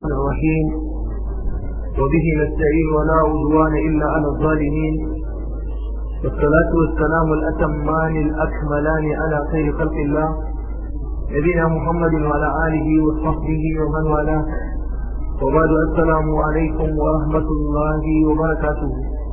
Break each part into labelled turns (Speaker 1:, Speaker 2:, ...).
Speaker 1: الرحيم وبه نستعين ولا عدوان إلا على الظالمين والصلاة والسلام الأتمان الأكملان على خير خلق الله نبينا محمد وعلى آله وصحبه ومن والاه وبعد السلام عليكم ورحمة الله وبركاته.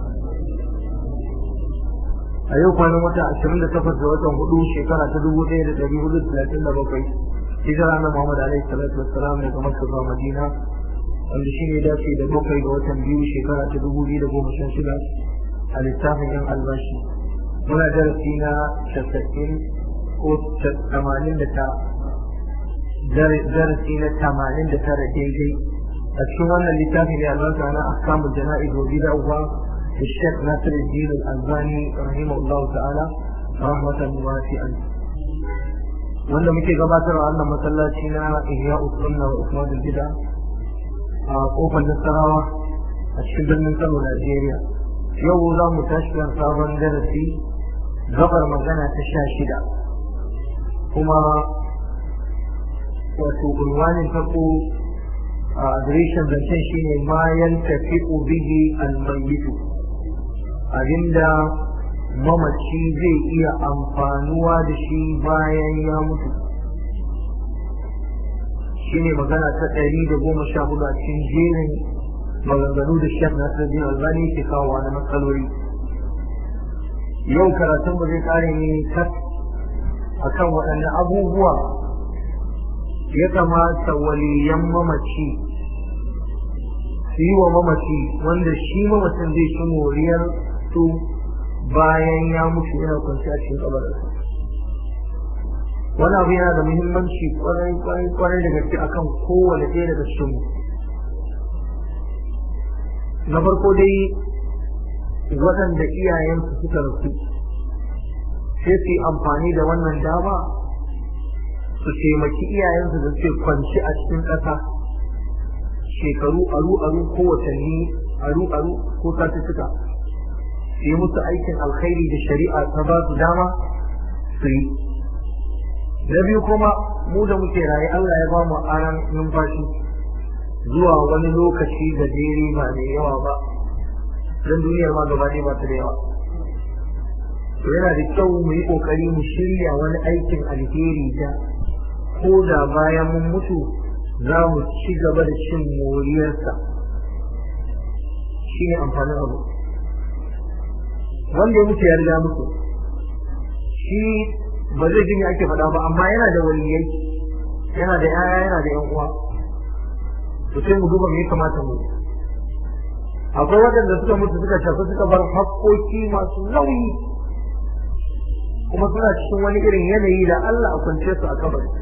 Speaker 1: أيوة أنا متى 28 ga watan 4 shekara ta 1437 hijira na Muhammad alaihi salatu wassalam daga Makka zuwa Madina wanda shine dace da 7 ga watan 2 shekara ta 2016 a littafin yan albashi muna darasi na 90 ko 89 darasi na 89 daidai a cikin wannan littafi ne albarka na ahkamul jana'iz wa bid'ah الشيخ ناصر الدين الألباني رحمه الله تعالى رحمة واسعة. wanda muke gabatarwa wannan masallaci na Ihya'u Sunna wa Ikmadul Bid'a a kofar Nasarawa a cikin birnin Kano, Najeriya. Yau za mu tashi kan sabon darasi gabar magana ta 16 kuma wato unwanin farko a adireshin zancen shine ma yantafi'u bihi al-mayyitu, abinda mamaci zai iya amfanuwa da shi bayan ya mutu. Shine magana ta 114 a cikin jerin maganganu da Sheikh Nasiruddin Albani ke kawo na matsaloli. Yau karatun ba zai kare ne kat akan waɗanne abubuwa ya kamata waliyan mamaci su yi wa mamaci wanda shi mamacin zai ci moriyar su bayan ya mutu yana kwanci a cikin kabarinsa. Wani abu yana da muhimmanci kwarai da gaske akan kowane ɗaya daga cikin mu. Na farko dai waɗanda iyayensu suka rasu sai su yi amfani da wannan dama su taimaki iyayensu da suke kwanci a cikin ƙasa shekaru aru ko watanni aru ko satuttuka, su yi musu aikin alkhairi da shari'a ta ba su dama su yi. Na biyu kuma mu da muke raye Allah ya ba mu aran numfashi zuwa wani lokaci gajere ba mai yawa ba, don duniyar ma gaba ɗaya ba ta da yawa. To yana da kyau mu yi ƙoƙari mu shirya wani aikin alheri da ko da bayan mun mutu za mu ci gaba da cin moriyarsa. Shi ne amfanin abu. Wanda ya mutu ya riga mutu, shi ba zai jini ake faɗa ba, amma yana da waliyai, yana da yaya, yana da yan uwa. To sai mu duba me ya kamata mu. Akwai waɗanda suka mutu suka shafi suka bar haƙƙoƙi masu nauyi, kuma suna cikin wani irin yanayi da Allah a kwance su a kabari.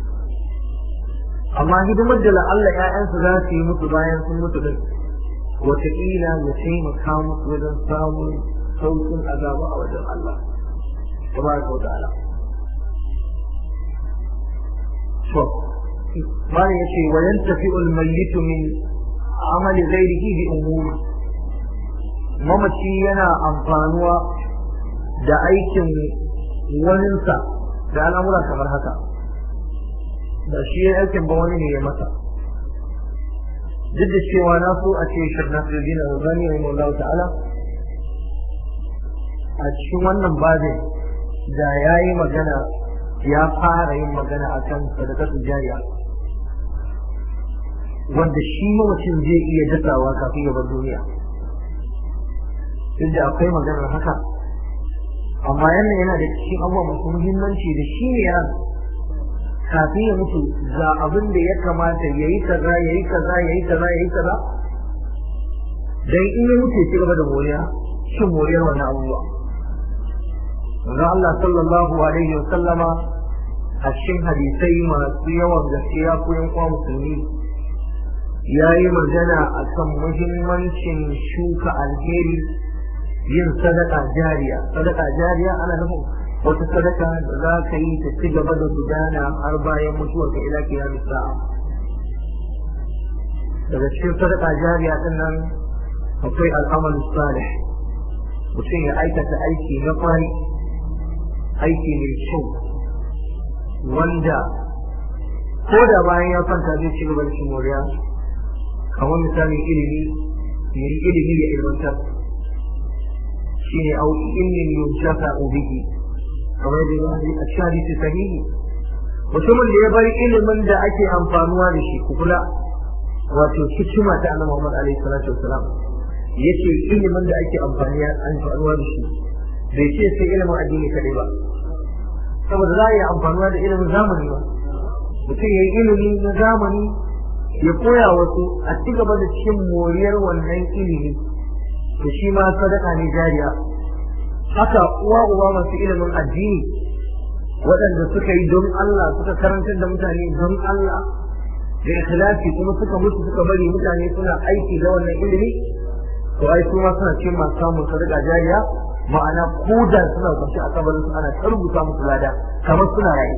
Speaker 1: Amma hidimar da la'alla ‘ya'yansu za su yi musu bayan sun mutu din, wataƙila ya taimaka musu wajen samun sauƙin azaba a wajen Allah tabaraka wa ta'ala. To bayan yace wa yantafi'u al-mayyitu min amali ghayrihi bi umuri, mamaci yana amfanuwa da aikin waninsa da al'amura kamar haka. Da shi ya aikin ba wani ne ya masa, duk da cewa na so a ce Sheikh Nasiruddin Albani rahimahullah ta'ala a cikin wannan babin da ya yi magana, ya fara yin magana a kan sadaqatul jariya wanda shi mawacin zai iya dasawa kafin ya bar duniya. Duk da akwai maganar haka, amma yana da cikin abubuwa masu muhimmanci da shi ne ya kafin ya mutu ga abin da ya kamata ya yi kaza ya yi kaza ya yi kaza ya yi kaza, dan in ya mutu ya ci gaba da moriya shin moriyar wannan abubuwa. Manzo Allah sallallahu alaihi wa sallama a cikin hadisai masu yawan gaskiya ko yan kwa musulmi ya yi magana akan muhimmancin shuka alheri, yin sadaka jariya. Sadaka jariya ana nufin wata sadaka da za ka yi ta ci gaba da gudana har bayan mutuwarka ila kiyamis sa'a. Daga cikin sadaka jariya din nan akwai al'amal salih, mutum ya aikata aiki na kwari, aiki mai kyau wanda ko da bayan ya kwanta zai ci gaba da shi moriya kamar misalin ilimi ya yi ilimi ya ilmantar shi ne au ilmin yunshaka bihi kamar yadda a cikin hadisi sahihi mutumin da ya bar ilimin da ake amfanuwa da shi ku kula wato hikima ta annabi Muhammad alaihi salatu wassalam yace ilimin da ake amfanuwa da shi bai ce sai ilimin addini kadai ba saboda za a yi amfanuwa da ilimin zamani ba mutum ya yi ilimi na zamani ya koya wasu a ci gaba da cikin moriyar wannan ilimi to shi ma sadaka ne jariya haka uwa masu ilimin addini waɗanda suka yi don Allah suka karantar da mutane don Allah da ikhlasi kuma suka mutu suka bari mutane suna aiki da wannan ilimi to ai su ma suna cikin masu samun sadaka jariya ma'ana ko da suna kwanci a kabarin su ana rubuta musu lada kamar suna rayu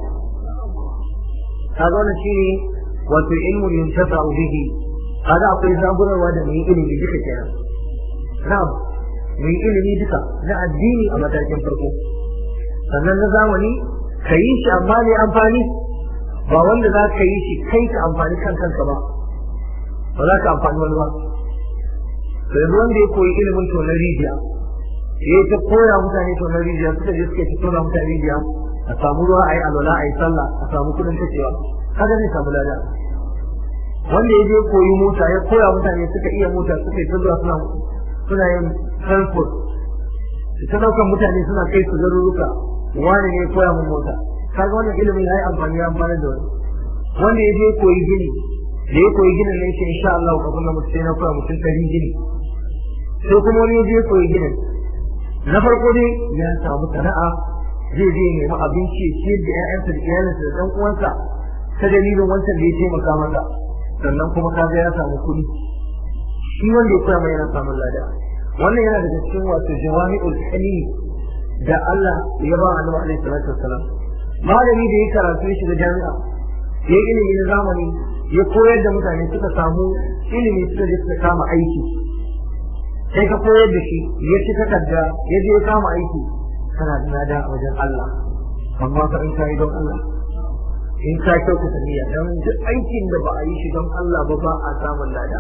Speaker 1: kaga wannan shine wato ilmu yuntafa bihi kaga akwai zaburarwa da mai ilimi duka kenan na'am mai ilimi duka na addini a matakin farko sannan na zamani ka yi shi amma mai amfani ba wanda za ka yi shi kai ka amfani kanka ba ba za ka amfani wani ba to yanzu wanda ya koyi ilimin tonar rijiya ya ta koya mutane tonar rijiya suka je suka ci tona mutane rijiya a samu ruwa a yi alwala a yi sallah a samu kudin kashewa kaga zai samu lada wanda ya je koyi mota ya koya mutane suka iya mota suka yi ta zuwa suna yin transport ta daukan mutane suna kai su garuruka wani ne koya mun mota kaga wannan ilimin yayi amfani ya amfana da wani wanda ya je koyi gini da ya koyi ginin nan shi insha Allah kafin na mutu sai na koya mutum ɗari gini sai kuma wani ya je koyi ginin na farko dai ya samu sana'a zai je nemi abinci ya ciyar da ƴaƴansa da iyalinsa da ɗan uwansa ta dalilin wancan da ya taimaka masa sannan kuma kaga ya samu kuɗi shi wanda ya koya mai yana samun lada wannan yana daga cikin wato jawami'ul kalim da Allah ya ba Annabi alaihi salatu wassalam malami da ya karatu shi da jami'a ya ilimi na zamani ya koyar da mutane suka samu ilimi suka je suka kama aiki sai ka koyar da shi ya ci takarda ya je ya kama aiki kana da lada a wajen Allah amma ka in kai don Allah in ka kyautata niyya dan duk aikin da ba a yi shi don Allah ba a samun lada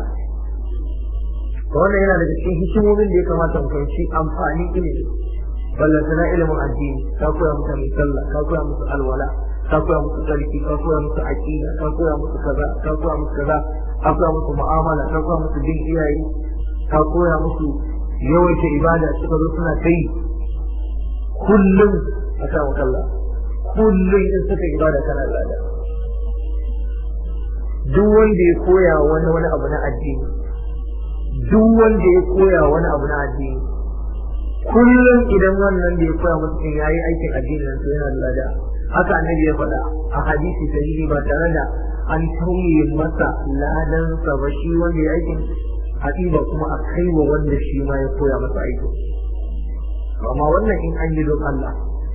Speaker 1: wannan yana daga cikin hikimomin da ya kamata mu fahimci amfanin ilimi ballantana ilimin addini ka koya mutane sallah ka koya musu alwala ka koya musu tsarki ka koya musu aqida ka koya musu kaza ka koya musu kaza ka koya musu mu'amala ka koya musu bin iyaye ka koya musu yawaita ibada suka zo suna kai kullum a kan kalla kullum in suka ibada kana lada duk wanda ya koya wani abu na addini duk wanda ya koya wani abu na addini kullum idan wannan da ya koya mutum ya yi aikin addini nan to yana da lada haka annabi ya faɗa a hadisi sahihi ba tare da an tauye masa ladan sa ba shi wanda ya aikin haƙiƙa kuma a kai wa wanda shi ma ya koya masa aikin amma wannan in an yi don Allah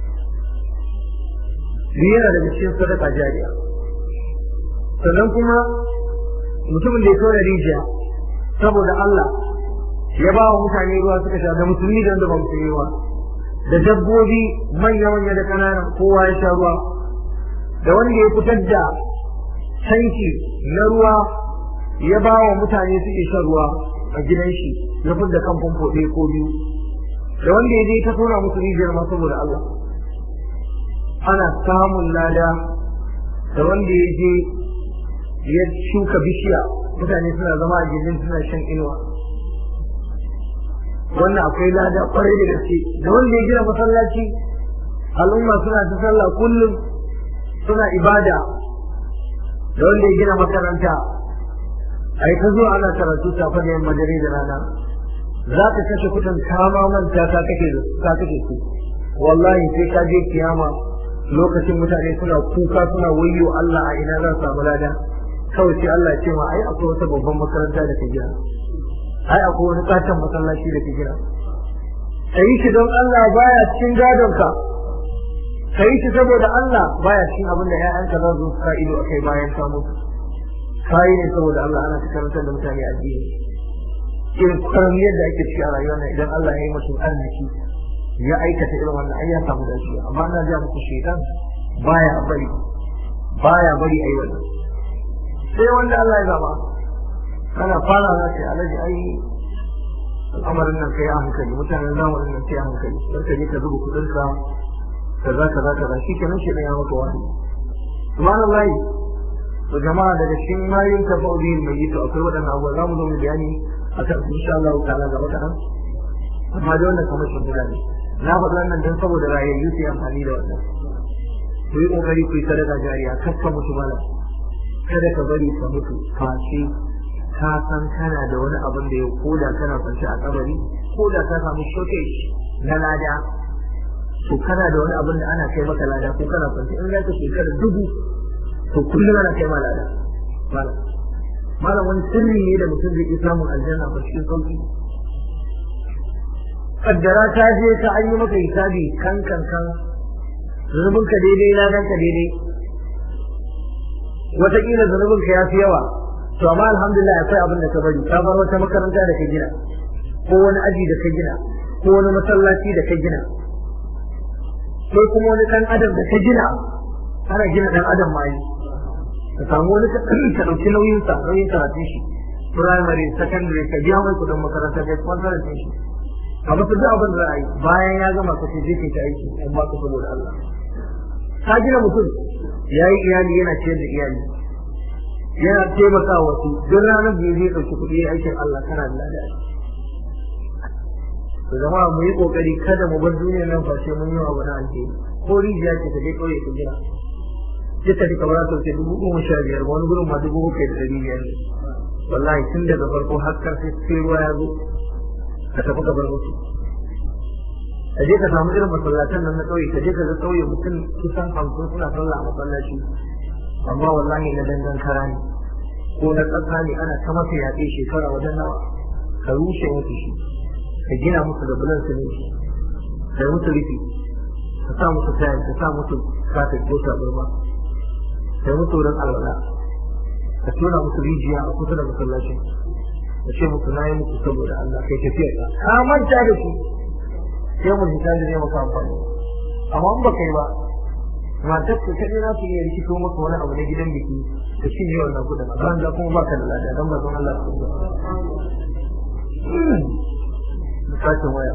Speaker 1: shi yana daga cikin sadaka jariya sannan kuma mutumin da ya tona rijiya saboda Allah ya ba wa mutane ruwa suka sha da musulmi da wanda ba musulmi ba da dabbobi manya da kanana kowa ya sha ruwa da wanda ya fitar da tanki na ruwa ya ba wa mutane suke shan ruwa a gidan shi ya fitar da kan famfo ɗaya ko biyu da wanda ya je ta tona musu rijiyar ma saboda Allah ana samun lada da wanda ya je ya shuka bishiya mutane suna zama a gidan suna shan inuwa wannan akwai lada kwarai da gaske da wanda ya gina masallaci al'umma suna ta sallah kullum suna ibada da wanda ya gina makaranta ai ta zuwa ana karatu safe da yamma dare da rana za ka kashe kudin kama manta ka kashe su wallahi sai ka je kiyama lokacin mutane suna kuka suna wayyo Allah a ina za su samu lada kawai sai Allah ya ce ma ai akwai wata babban makaranta da ka gina ai akwai wani katon masallaci da ka gina kai shi don Allah baya cikin gadon ka kai shi saboda Allah baya cikin abin da ƴaƴanka za su sa ido akai bayan ka mutu kai ne saboda Allah ana karantar da mutane addini irin karamiyar da ake ciki a rayuwa na idan Allah ya yi mutum arziki ya aikata irin wannan ai ya samu dace amma ina ga muku shaitan baya bari ayi wannan sai wanda Allah ya zaba kana fara za ta alaji ai al'amarin nan kai a hankali, mutanen zamanin nan kai a hankali, karka je ka zuba kudin ka kaza shi kenan shi ya maka wani. Subhanallah. To jama'a daga cikin mayin tafaudi mai yi to akwai waɗannan abubuwa za mu zo mu bayani akan insha Allah ta'ala gaba kaɗan. Amma da wannan kamar shi ne. Na faɗi wannan don saboda rayayyu su yi amfani da wannan. Ku yi ƙoƙari ku yi sadaka jariya, kar ka mutu mana. Kada ka bari ka mutu face ka san kana da wani abin da ya koda kana kwance a kabari, koda ka samu shortage na lada, to kana da wani abin da ana kai maka lada ko kana kwance in za ka shekara 1000 to kullum ana kai ma lada. Malam wani sirri ne da mutum zai iya samun aljanna a cikin sauki. Kaddara ta je ka an yi maka hisabi kan zunubinka daidai ladanka daidai. Wataƙila zunubinka ya fi yawa, to amma alhamdulillah akwai abin da ka bari, ka bar wata makaranta da ka gina, ko wani aji da ka gina, ko wani masallaci da ka gina, ko kuma wani ɗan adam da ka gina, ana gina ɗan adam ma yi. Ka samu wani ka ɗauki nauyin karatun shi, primary, secondary, ka biya mai kuɗin makaranta, ka sponsor din shi. A masu duk abin da yi bayan ya gama ka ce je ka ta aiki in ba ka saboda Allah. Ka gina mutum ya yi iyali yana ciyar da iyali, yana taimaka wasu duk ranar da zai ɗauki kuɗi aikin Allah kana da lada. To jama'a mu yi ƙoƙari kada mu bar duniyar nan face mun yi abu na alheri. Ko rijiya ce ka je ƙauye ka gina. Duka duka ba za ta wuce 15,000 wani gurin ma 7,500. Wallahi tun daga farko har ƙarfi sai ruwa ya zo ka tafi ka bar musu. Ka je ka samu irin masallatan nan na ƙauye, ka je ka ga ƙauye mutum kusan 50 suna sallah a masallaci, amma wallahi na dangan kara ne ko na ƙasa ne ana ta masa yaƙe shekara wajen nawa. Ka rushe musu shi, ka gina musu da bulan su ne shi, ka yi musu rufi, ka sa musu tayan, ka sa musu kafin ko tabarma, ka yi musu wurin alwala, ka tona musu rijiya a kusa da masallacin, ka ce musu na yi muku saboda Allah, kai tafiya ka manta da su sai mu hita da ne maka amfani. Amma in ba kai ba, matar ka kaɗai za su iya rikito maka wani abu na gidan biki ka cinye wannan kuɗin, ban da kuma baka da lada don ba zan Allah su ba. Bukatun waya.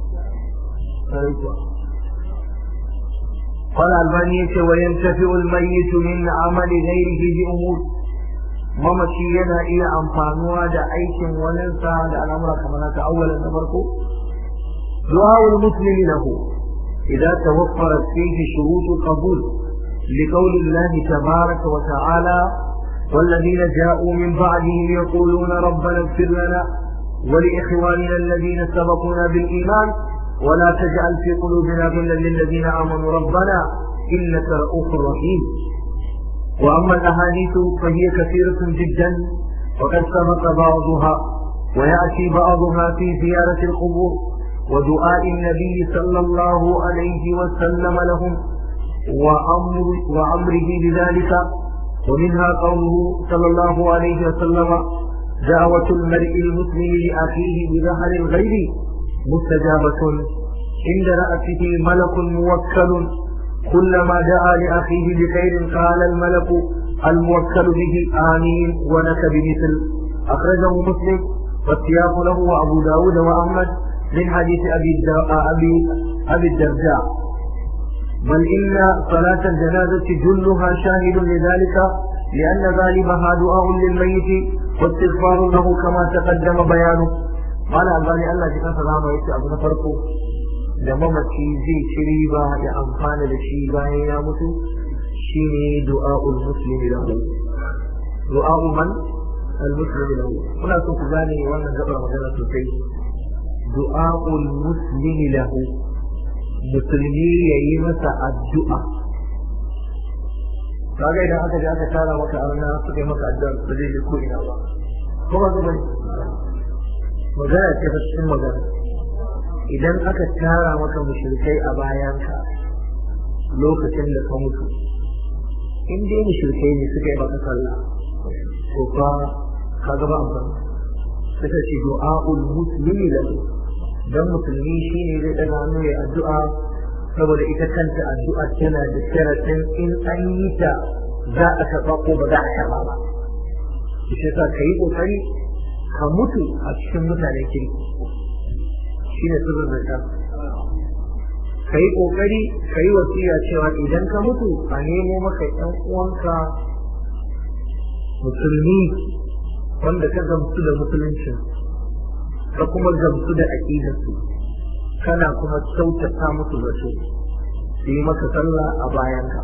Speaker 1: قال الباني وينتفع الميت من عمل غيره بأمور. mamaci yana iya amfanuwa da aikin waninsa da al'amura kamar haka. Awwalan na farko du'a'ul muslimi lahu idza tawaffarat fihi shurutu qabul لقول الله تبارك وتعالى والذين جاءوا من بعدهم يقولون ربنا اغفر لنا ولإخواننا الذين سبقونا بالإيمان ولا تجعل في قلوبنا غلا للذين آمنوا ربنا إنك رؤوف رحيم. وأما الأحاديث فهي كثيرة جدا وقد سبق بعضها ويأتي بعضها في زيارة القبور ودعاء النبي صلى الله عليه وسلم لهم وأمره بذلك. ومنها قوله صلى الله عليه وسلم دعوة المرء المسلم لأخيه بظهر الغيب مستجابة عند رأسه ملك موكل كلما دعا لأخيه بخير قال الملك الموكل به آمين ولك بمثل. أخرجه مسلم والسياق له وأبو داود وأحمد من حديث أبي الدرداء. بل إن صلاة الجنازة جلها شاهد لذلك لأن غالبها دعاء للميت واستغفار له كما تقدم بيانه. قال الباني الله جل وعلا يسأل فرقه da mamaci zai ci riba ya amfana da shi bayan ya mutu shine du'a'ul muslimi lahu. Du'a'u man al-muslimi lahu. Kuna so ku gane wannan gabar magana sosai. Du'a'ul muslimi lahu, musulmi yayi masa addu'a. Kaga idan aka je aka tara maka arna suka yi maka addu'a ba zai je ko ina ba. Kuma ga magana ce ta cikin magana. Idan aka tara maka mushrikai a bayanka lokacin da ka mutu, in dai mushrikai ne suka yi maka sallah ko fa ka ga ba amfani. Suka ce du'a'ul muslimi lahu, dan musulmi shine zai daga hannu ya addu'a, saboda ita kanta addu'a tana da sharadin in an yi ta za a karɓa ko ba za a karɓa ba. Shi yasa ka yi ƙoƙari ka mutu a cikin mutane kirki shine sirrin zakka. Ka yi ƙoƙari ka yi wasiya cewa idan ka mutu a nemo maka ƴan uwanka musulmi wanda ka gamsu da musuluncin ka kuma gamsu da aƙidarsu kana kuma kyautata musu zato su yi maka sallah a bayanka.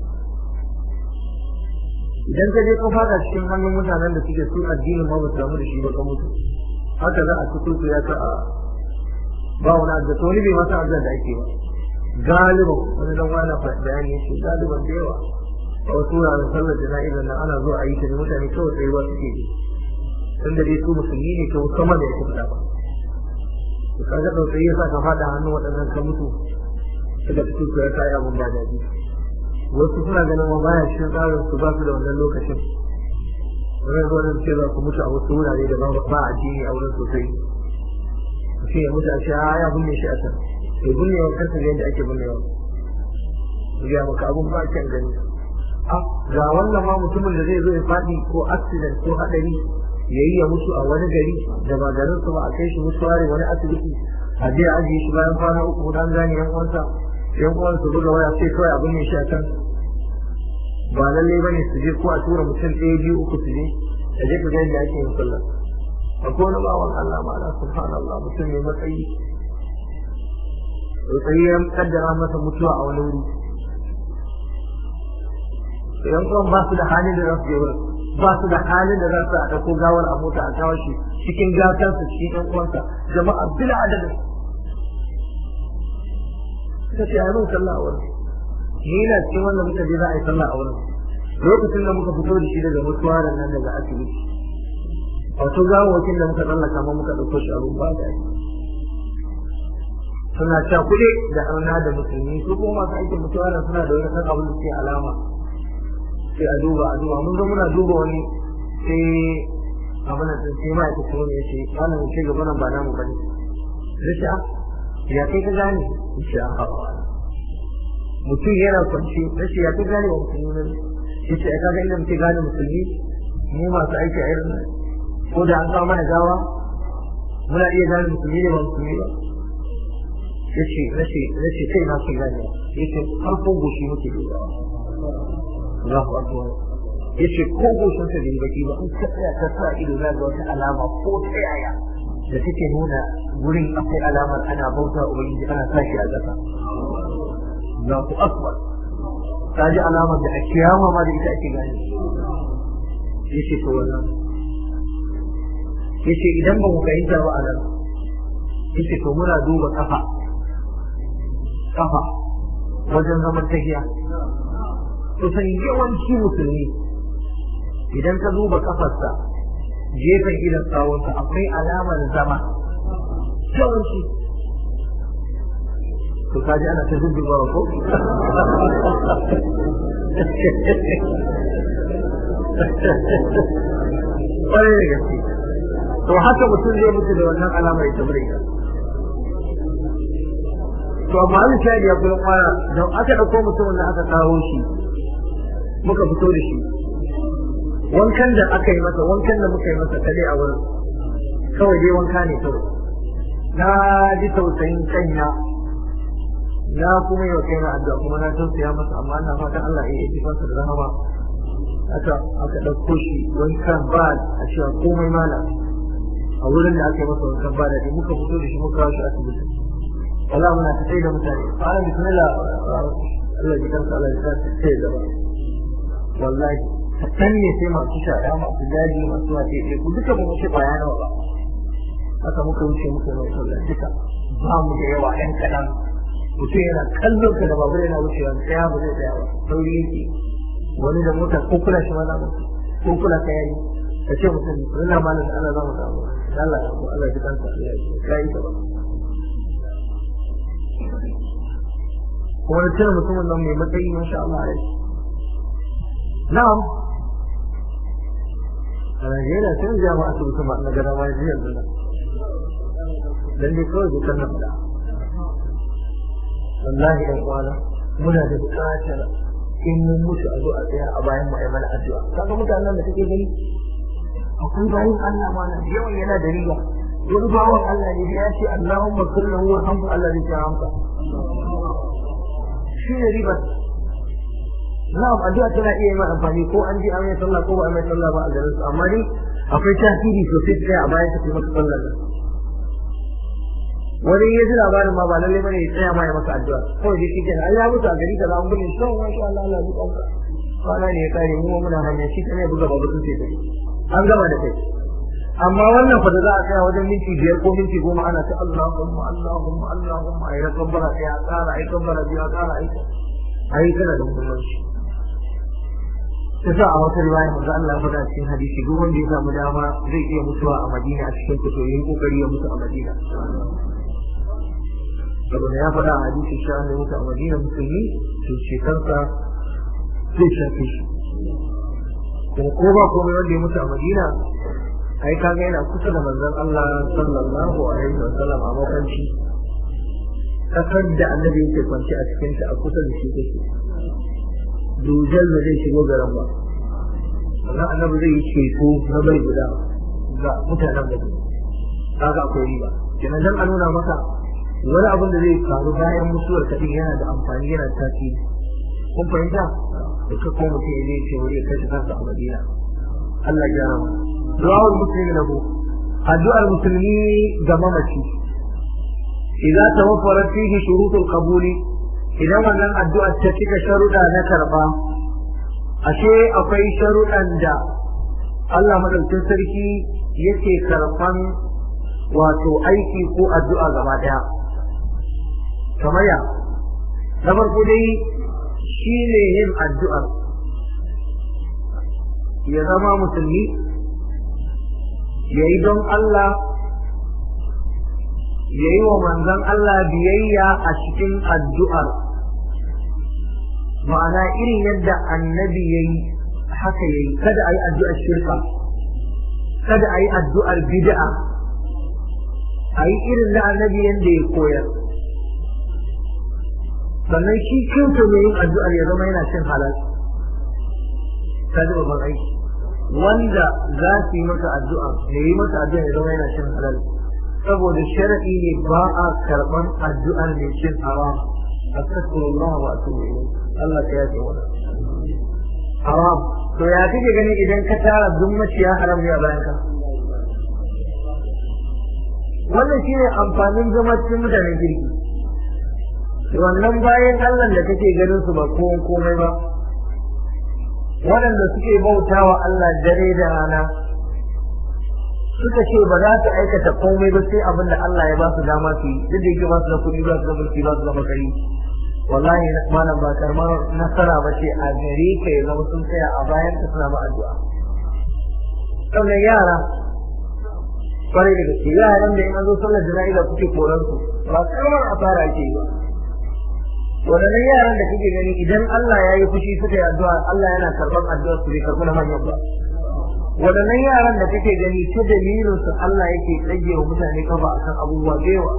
Speaker 1: Idan ka je ka fada cikin hannun mutanen da suke sun addinin ma ba su damu da shi ba ka mutu, haka za a cikin ya ka a ba wani azzata wani bai masa azzata da ake ba. Galiban wani dan wani bayani yake galiban da yawa a wasu wuraren sallar jana'izar nan ana zuwa a yi ta ne mutane kawai tsaye ba suke yi tun da dai su musulmi ne kawai sama da ya kuka ba. To kaga ɗaukai ya sa ka fada hannun waɗannan ka mutu suka fito su ya kayi abin ba daɗi. Wasu suna ganin ma baya cikin tsarin su ba su da wannan lokacin. Wani zuwa nan ce za ku mutu a wasu wurare da ba a jini a wurin sosai. Mutum ya mutu a ce ya binne shi a can. Sai binnewa kansa ga yadda ake binnewa. Ya maka abun ba kyan gani. Ga wannan ma mutumin da zai zo ya faɗi ko accident ko haɗari ya yi ya mutu a wani gari da ba garin su ba a kai shi mutuware wani asibiti a je a ajiye shi bayan kwana uku dan gane yan uwansa yan uwan su buga waya sai kawai abin ne shi a can ba lalle bane su je ko a tura mutum ɗaya biyu uku su je a je ka ga yadda ake yin sallah. Akwai wani bawan Allah ma na subhanallah mutum mai matsayi ya kaddara masa mutuwa a wani wuri. Yan uwan ba su da halin da za su je wurin, ba su da halin da za su a ɗauko gawar a mota a kawo shi cikin gatansa cikin ɗan uwansa jama'a bila adadin. Suka ce a yi sallah a wurin. Ni na cikin wanda muka je za a yi sallah a wurin. Lokacin da muka fito da shi daga mutuwarin nan daga asibiti. Wato gawawakin da muka tsallaka ma muka ɗauko shi a rumba da ake. Suna cakuɗe da arna da musulmi su kuma masu aikin mutuwarin suna da wani kan abin da suke alama. Sai a duba mun zo muna duba wani sai abin da sai ma ita kuma ya ce wannan ce gaba nan ba namu bane. Rasha ya kai ka gane insha Allah. Mutum yana kwanci rasha ya kai gane wa musulmi ne. Yace ka ga inda muke gane musulmi mu masu aiki a irin ko da an kawo mana gawa muna iya gane musulmi ne ba musulmi ba. Yace kai na su gane yace farko goshi muke dubawa. Allahu akbar. Yace ko goshin sa da baki ba in ka tsaya ka sa ido za ga wata alama ko ta yaya da take nuna wurin akwai alamar ana bauta ubangiji ana sashi a ƙasa. Allahu akbar. Ta ji alamar da a kiyama ma da ita ake gane. Yace to wannan. Yace idan ba mu fahimta ba a nan. Yace to muna duba kafa wajen zaman tahiya. Kusan yawanci musulmi idan ka duba kafarsa gefen gidan sawunsa akwai alamar zama yawanci. To kaji ana ta zubbewa ko? Ƙwarai da gaske. To haka mutum zai mutu da wannan alamar ita birka. To amma an shaidi ya kuma kwana don aka ɗauko mutumin da aka kawo shi muka fito da shi wankan da aka yi masa wankan da muka yi masa kale a wurin kawai dai wanka ne kawai na ji tausayin kanya na kuma yi wa kai na addu'a kuma na tausaya masa amma ina fatan Allah ya yi fansa da rahama aka ɗauko shi wankan ba a cewa komai mala a wurin da aka yi masa wankan ba da muka fito da shi muka kawo shi asibiti wala muna ta sai da mutane fara bismillah Allah ya kansa Allah ya sai da ba wallahi san ne sai masu shara masu daji masu wace ku duka ba mu ce bayana ba haka muka wuce muka yi sallah duka ba mu da yawa ɗan kaɗan mutum yana kallon ka da babur yana wucewa tsaya ba zai tsaya ba sauri yake wani da mota ko kula shi ma za mu ko kula ka yayi ka ce mutum Allah malam Allah za mu samu Allah ya kansa Allah ya yi ta ba kuma da cire mutumin nan mai matsayi masha Allah ya ce na'am a Najeriya sun jama'a su kuma na gada ma yanzu yanzu nan dan dai kawai dukkan nan da wallahi ɗan kwana muna da buƙatar in mun mutu a zo a tsaya a bayan mu ai mana addu'a kaga mutanen da kake gani akwai bayan Allah ma nan yawan yana da riba wani bawan Allah ne ya ce Allahumma kullahu wa hamdu Allah zai ya hamsa shi ne riba na'am addu'a tana iya yin amfani ko an ji an yi sallah ko ba a yi sallah ba a garin su amma ni akwai tasiri sosai sai a bayan ta kuma sallar da wani ya ji labarin ma ba lalle bane ya tsaya ma ya maka addu'a kawai dai shi kenan Allah ya mutu a gari kaza an bude shi masha Allah Allah ya tsauka kwana ne ya kare mu muna hanya shi kana buga babu sun sai dai an gama da kai amma wannan fa da za a tsaya wajen minti 5 ko minti 10 ana ta Allahumma Allahumma Allahumma ayi rabbana ya tsara ayi rabbana ya tsara ayi kana da muhimmanci sai a wata riwaya manzo Allah ya faɗa cikin hadisi duk wanda ya samu dama zai iya mutuwa a Madina a cikin fito yin kokari ya mutu a Madina saboda ya faɗa a hadisi shi ne mutu a Madina musulmi to shekarsa zai shafe shi kuma ko ba komai wanda ya mutu a Madina ai kaga yana kusa da manzon Allah sallallahu alaihi wasallam a makanci kasar da annabi yake kwanci a cikin ta a kusa da shi take dujal da zai shigo garin ba wannan annabi zai yi ceto na bai guda ga mutanen da kaga akwai riba kenan dan a nuna maka wani abin da zai faru bayan mutuwar ka din yana da amfani yana da tasiri kun fahimta da ka ko mutum ya zai ce wani ya kashe kansa a Madina Allah ya rahama du'a'ul muslimi lahu addu'ar musulmi ga mamaci idza tawaffarat fihi shurutul qabuli idan wannan addu'ar ta cika sharuɗa na karba ashe akwai sharuɗan da Allah madaukakin sarki yake karban wato aiki ko addu'a gaba daya kamar ya na farko dai shine yin addu'ar ya zama musulmi yayi don Allah yayi wa manzon Allah biyayya a cikin addu'ar ma'ana irin yadda annabi yayi haka yayi kada ayi addu'ar shirka kada ayi addu'ar bid'a ayi irin da annabi yanda ya koyar sannan shi kansa mai yin addu'ar ya zama yana cin halal kada babban aiki wanda za su yi maka addu'a ya yi maka addu'a ya zama yana cin halal saboda shar'i ne ba a karɓan addu'ar mai cin haram astaghfirullah wa atubu ilayh Allah ya yafe wa haram to ya kike gani idan ka tara duk maciya haram ne a bayan ka wannan shine amfanin zama cikin mutanen kirki wannan bayan Allah da kake ganin su ba komai ba waɗanda suke bautawa Allah dare da rana suka ce ba za su aikata komai ba sai abin da Allah ya ba su dama su yi duk da yake ba su da kuɗi ba su da mulki ba su da makari wallahi malam ba karamar nasara ba ce a gare ka ya zama sun tsaya a bayan ka suna ma addu'a sannan yara kwarai da gaske yaran da in an zo sallar jana'iza kuke koran su ba karamar asara ake yi ba wadannan yaran da kake gani idan Allah ya yi fushi suka yi addu'a Allah yana karɓar addu'a su bai karɓi na manyan ba wadannan yaran da kake gani ta dalilin su Allah yake tsage wa mutane kafa akan abubuwa da yawa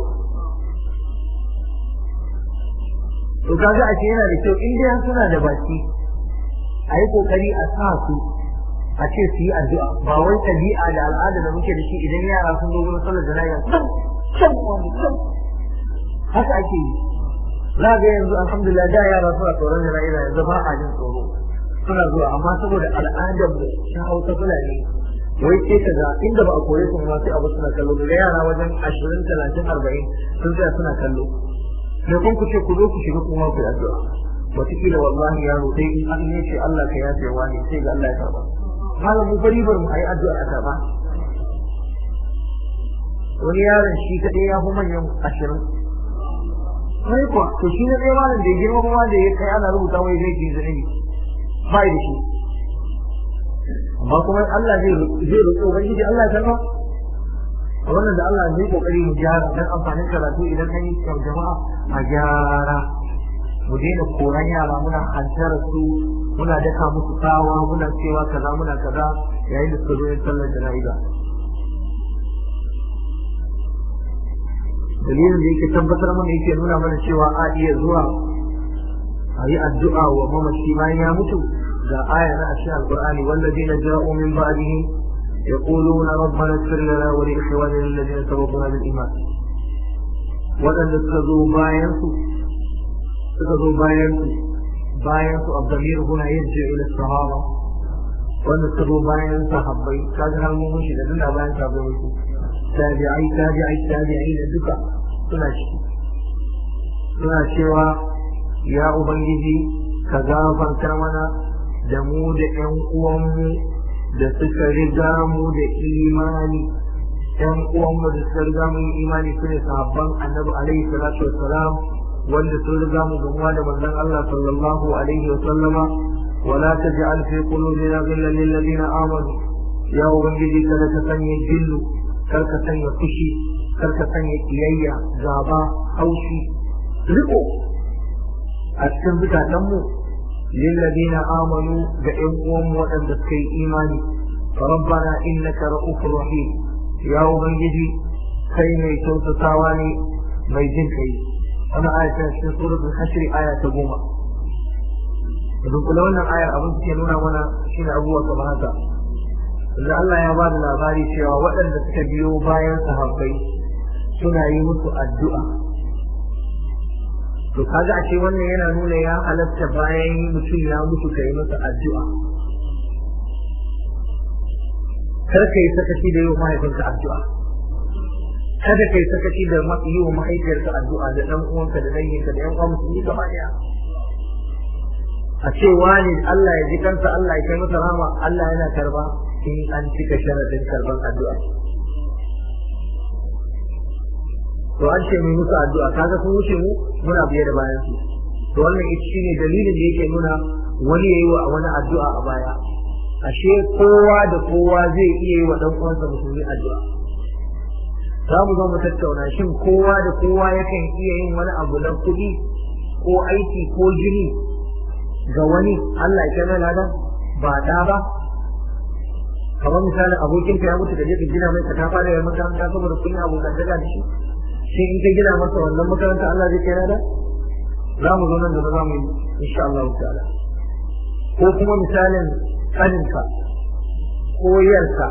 Speaker 1: to kaga a ce yana da kyau in dai suna da baki a yi kokari a sa su a ce su yi addu'a ba wai tabi'a da al'ada da muke da shi idan yara sun zo wurin sallar jana'iza haka ake yi za ga yanzu alhamdulillah da yara suna tsoron jana'iza yanzu ba a jin tsoro suna zuwa amma saboda al'adar da ta hausa fulani wai ke ka ga inda ba a koye su ma sai abu suna kallo da yara wajen 20 30 40 sun tsaya suna kallo me kun ku ce ku zo ku shiga kuma ku addu'a wataƙila wallahi yaro sai in an ne ce Allah ka yafe wa ne sai ga Allah ya karba malam mu bari bar mu ayi addu'a a karba wani yaron shi kadai ya fi manyan 20 sai kuwa to shi ne dai malam da ya girma kuma da ya kai ana rubuta wai zai ji zanabi ba da shi amma kuma Allah zai roƙo ubangiji Allah ya karba wannan da Allah zai kokari mu gyara dan amfanin karatu idan an yi jama'a a gyara mu daina koran yara muna hantar su muna daka musu tsawa muna cewa kaza muna kaza yayin da suka zo yin sallar jana'iza dalilin da yake tabbatar mana yake nuna mana cewa a iya zuwa a yi addu'a wa mamaci bayan ya mutu ga aya na cikin alqur'ani wallazina ja'u min ba'dihi يقولون ربنا اغفر لنا ولإخواننا الذين سبقونا بالإيمان وأن تتخذوا باينسوا الضمير هنا يرجع إلى الصحابة وأن تتخذوا باين صحابي كذا هالموشي لأننا باين صحابي tabi'ai da duka suna cewa ya ubangiji ka gafarta mana da mu da ƴan uwanmu da suka riga mu da imani ƴan uwanmu da suka riga mu imani sune sahabban annabi alaihi salatu wassalam wanda sun riga mu gamuwa da manzon Allah sallallahu alaihi wasallama wala taj'al fi qulubina ghillan lil ladina amanu ya ubangiji kada ka sanya gillu kar ka sanya fushi kar ka sanya kiyayya gaba haushi riko a cikin zukatanmu lilladina amanu ga ƴan uwanmu waɗanda suka yi imani rabbana innaka ra'ufur rahim ya ubangiji kai mai kyautatawa ne mai jin kai wannan aya ta cikin suratul hashr aya ta 10 idan kula wannan aya abin da ke nuna mana shine abubuwa kamar haka da Allah ya ba da labari cewa waɗanda suka biyo bayan sahabbai suna yi musu addu'a to kaga a ce wannan yana nuna ya halatta bayan mutum ya mutu ka yi masa addu'a kar ka yi sakaci da yi wa mahaifinka addu'a kada ka yi sakaci da yi wa mahaifiyarka addu'a da ɗan uwanka da danginka da ƴan uwan musulmi gaba ɗaya a ce wani Allah ya ji kansa Allah ya kai masa rama Allah yana karba in an cika sharadin karban addu'a to an ce mu musu addu'a kaga sun wuce mu muna biye da bayan su to wannan shine dalilin da yake nuna wani yayi wa wani addu'a a baya ashe kowa da kowa zai iya yi wa dan uwansa musulmi addu'a za mu zo mu tattauna shin kowa da kowa yakan iya yin wani abu na kuɗi ko aiki ko jini ga wani Allah ya kai ladan ba da ba kamar misali abokinka ya mutu da je ka gina mai katafa da makaranta saboda kun yi abokan daga da shi shi in ka gina masa wannan makaranta Allah zai kai ladan za mu zo nan da za mu yi insha Allah ta'ala ko kuma misalin kaninka ko yarka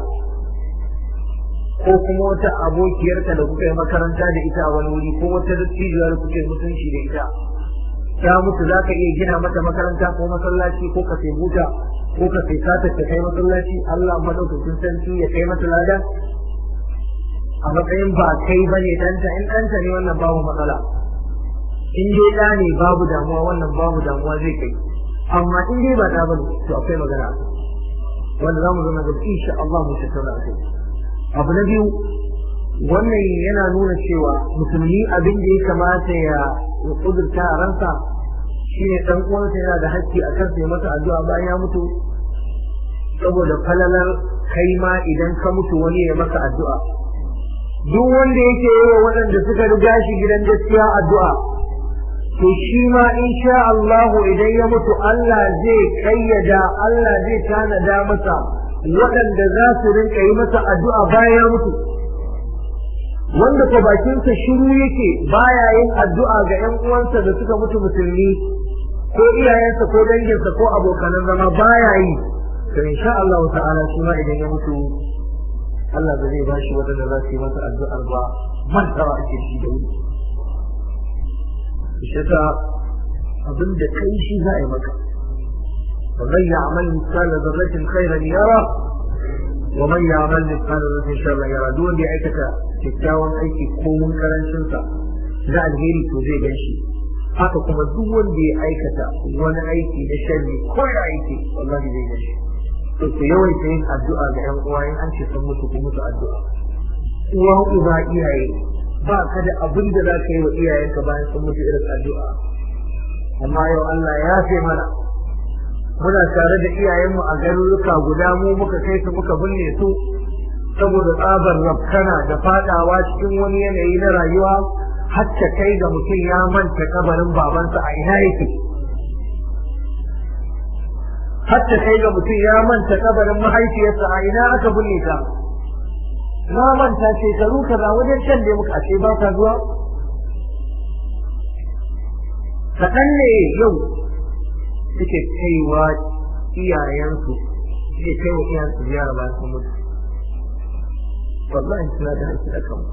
Speaker 1: ko kuma wata abokiyarka da kuka yi makaranta da ita a wani wuri ko wata dattijuwa da kuka yi mutunci da ita ta mutu za ka iya gina mata makaranta ko masallaci ko ka sai buta ko ka sai katar ka kai masallaci Allah madaukakin sarki ya kai mata lada a matsayin ba kai bane danta in danta ne wannan babu matsala in dai da ne babu damuwa wannan babu damuwa zai kai amma in dai ba ta bane to akwai magana wanda za mu zama da insha Allah mu tattauna a kai abu na biyu wannan yana nuna cewa musulmi abin da ya kamata ya kudurta a ransa shine dan uwansa yana da haƙƙi a kansa ya masa addu'a bayan ya mutu saboda falalar kai ma idan ka mutu wani ya maka addu'a duk wanda yake yi wa waɗanda suka riga shi gidan gaskiya addu'a to shi ma insha Allah idan ya mutu Allah zai kayyada Allah zai tanada masa waɗanda za su rinka yi masa addu'a bayan ya mutu wanda ko bakinsa shiru yake baya yin addu'a ga ƴan uwansa da suka mutu musulmi ko iyayensa ko danginsa ko abokanan zama baya yi to insha Allah ta'ala shi ma idan ya mutu Allah ba zai bashi wadanda za su yi masa addu'ar ba mantawa ake shi da wuri shi ta abin da kai shi za a yi maka ومن يعمل مثقال ذرة خيرا يرى ومن يعمل مثقال ذرة شرا يرى دون دي aikata kyakkyawan aiki ko mun karancin sa da alheri to zai ganshi haka kuma duk wanda ya aikata wani aiki da sharri ko ya aiki wallahi zai ganshi to ku yawaita yin addu'a ga ƴan uwa in an ce sun mutu ku mutu addu'a uwa uba iyaye ba ka da abin da za ka yi wa iyayenka bayan sun mutu irin addu'a amma yau Allah ya yafe mana muna tare da iyayenmu a garuruka guda mu muka kai su muka binne su saboda tsabar rafkana da fadawa cikin wani yanayi na rayuwa hatta kai ga mutum ya manta kabarin babansa a ina yake hatta kai ga mutum ya manta kabarin mahaifiyarsa a ina aka binne ta na manta shekaru kaza wajen can da muka ce ba ka zuwa kaɗan ne yau suke kaiwa iyayensu suke kaiwa iyayensu ziyara bayan sun mutu wallahi suna da haƙƙi a kan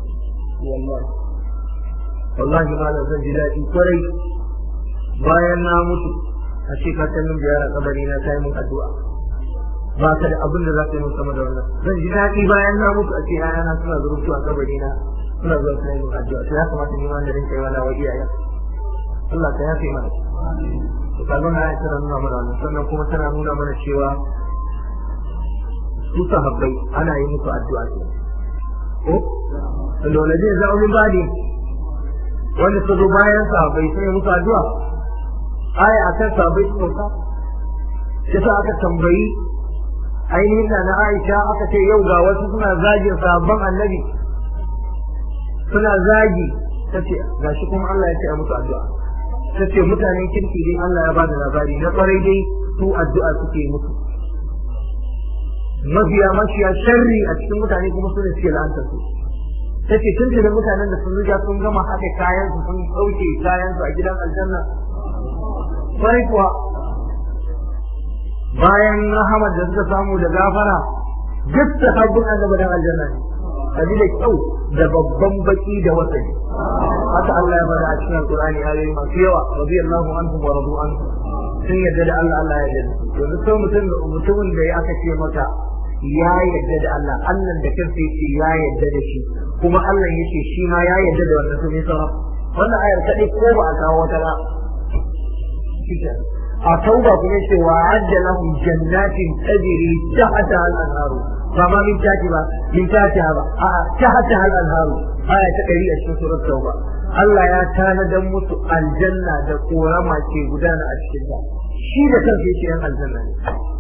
Speaker 1: wallahi ma da zan ji daɗi kwarai bayan na mutu a ce ka ta min ziyara kabari na ta yi min addu'a ba ka da abin da za ka yi min sama da wannan zan ji daɗi bayan na mutu a ce ayana suna zurfi a kabari na suna zuwa suna yi min addu'a to ya kamata ni ma da rinka yi wa nawa iyayen Allah ka yafe mana to kaga na ayat tana nuna mana wannan sannan kuma tana nuna mana cewa su sahabbai ana yi musu addu'a ce ko wanda zai zama min badi wanda su zo bayan sahabbai sai musu addu'a aya akan sahabbai su ka sai sa aka tambayi ainihin na Aisha aka ce yau ga wasu suna zagin sahabban annabi suna zagi tace gashi kuma Allah ya ce a musu addu'a tace mutanen kirki dai Allah ya bada labari na kwarai dai su addu'a suke musu mafiya sharri a cikin mutane kuma su ne suke la'anta su tace tun da mutanen da sun riga sun gama haɗa kayan su sun ɗauke kayan su a gidan aljanna sai kuwa bayan rahamar da suka samu da gafara duk da habbun annabi dan aljanna ne kaji da kyau da babban baki da wasani haka Allah ya bada a cikin Al-Qur'ani ayoyi masu yawa radiyallahu anhum wa radu anhu sun yadda da Allah Allah ya yarda yanzu sai mutumin da ya aka ce maka ya yarda da Allah Allah da kansa yake ya yarda da shi kuma Allah yake shi ma ya yarda da wannan sai sauran wannan ayar kadai ko ba a kawo wata ba a tauba kuma ce wa adda lahum jannatin tajri tahta al-anhar ba ma min tati ba min tati ba a tahta al-anhar aya ta 100 a cikin surat tauba Allah ya tanadar musu aljanna da korama ke gudana a cikin ta shi da kansa yake yan aljanna ne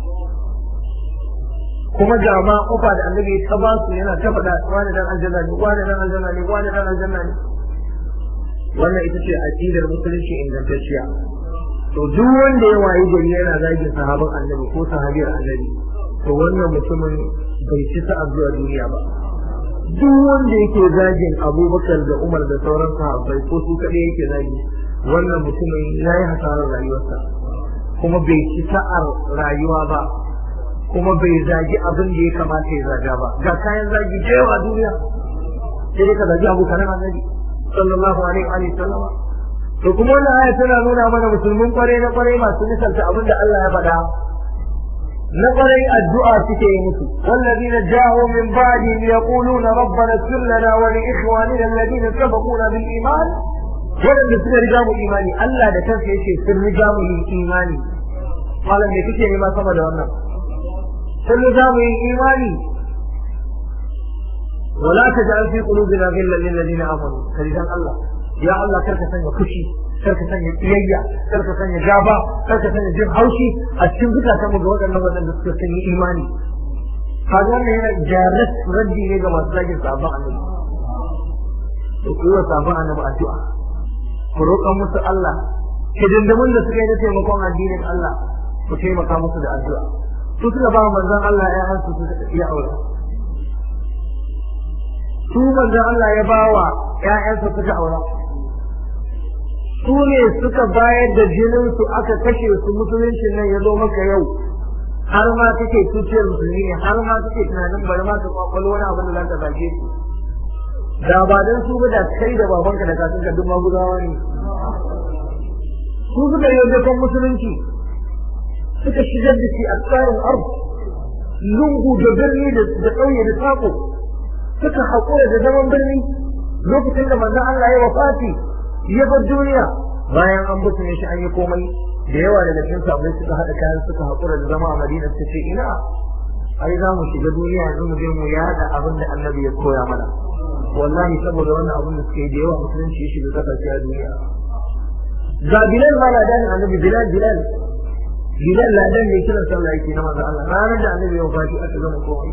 Speaker 1: kuma jama'a kofa da annabi ta ba su yana ta faɗa wani dan aljanna ne wani dan aljanna ne wani dan aljanna ne wannan ita ce aqidar musulunci ingantacciya to duk wanda ya wayi gari yana zagin sahabban annabi ko sahabiyar annabi to wannan mutumin bai ci sa'a zuwa duniya ba duk wanda yake zagin Abubakar da Umar da sauran sahabbai ko su kadai yake zagi wannan mutumin yayi hasarar rayuwarsa kuma bai ci sa'ar rayuwa ba kuma bai zagi abin da ya kamata ya zaga ba ga kayan zagi da yawa duniya sai ka zagi abokan annabi sallallahu alaihi wa sallam to kuma wannan aya tana nuna mana musulmin kwarai na kwarai masu misalta abin da Allah ya faɗa na kwarai addu'a suke yi musu wallazina ja'u min ba'dihim yaquluna rabbana ighfir lana wa li ikhwanina alladhina sabaquna bil iman wanda suka riga mu imani Allah da kansa yake sun riga mu imani malam me kike nema sama da wannan sun riga mu imani ولا تجعل في قلوبنا غلا للذين امنوا كريم الله ya Allah karka sanya fushi karka sanya kiyayya karka sanya gaba karka sanya jin haushi a cikin zukatan mu ga waɗannan waɗanda suka sanya imani kaga wannan yana jarat raddi ne ga masu zagin sabon annabi to kuwa sabon annabi addu'a ku roƙa musu Allah hidindimin da suka yi da taimakon addinin Allah ku taimaka musu da addu'a su suka ba manzon Allah ƴaƴansu su iya aure su manzon Allah ya bawa ƴaƴansa suka aura su ne suka bayar da jininsu aka kashe su musuluncin nan ya zo maka yau har ma take tuciyar musulmi ne har ma take tunanin bari ma ka kwakwalo wani abin da za ka zage su da ba dan su ba da kai da babanka da kakanka duk maguzawa ne su suka yi wajen musulunci suka shigar da shi a tsarin arz lungu da birni da ƙauye da sako suka haƙura da zaman birni lokacin da manzon Allah ya wafati ya bar duniya bayan an butune shi an yi komai da yawa daga cikin sahabbai suka haɗa kayan suka haƙura da zama a Madina suka ce ina ai za mu shiga duniya yanzu mu je mu yada abin da Annabi ya koya mana wallahi saboda wannan abin da suka yi da yawa musulunci ya shiga kasashe a duniya ga Bilal ma ladan Annabi Bilal ladan ne kiran sallah yake na manzon Allah ranar da Annabi ya wafati aka gama komai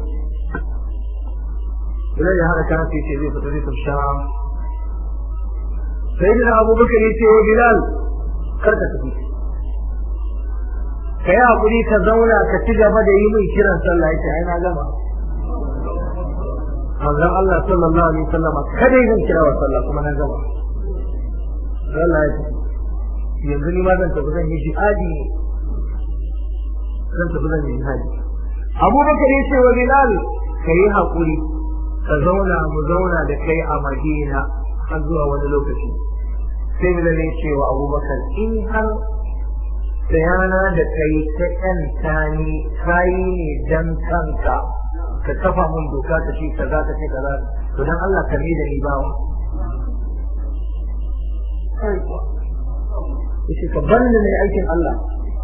Speaker 1: Bilal ya haɗa kayan sai ce zai fita zai tafi Sham sayyidina Abubakar yace wa Bilal kar ka tafi kai hakuri ka zauna ka ci gaba da yi min kiran sallah yace ai na gama manzon Allah sallallahu alaihi wasallam kada yin kira wa sallah kuma na gama wallahi yanzu ni ma zan tafi zan yi jihadi zan tafi zan yi jihadi Abubakar yace wa Bilal kai hakuri ka zauna mu zauna da kai a Madina har zuwa wani lokaci. Sai Bilal ya ce wa Abubakar, in har sayana da kai ta ƴanta ni kayi ne dan kanka ka kafa mun doka ka ce kaza ka ce kaza, to dan Allah ka da ni bawa. Yace ka bar ni mai aikin Allah,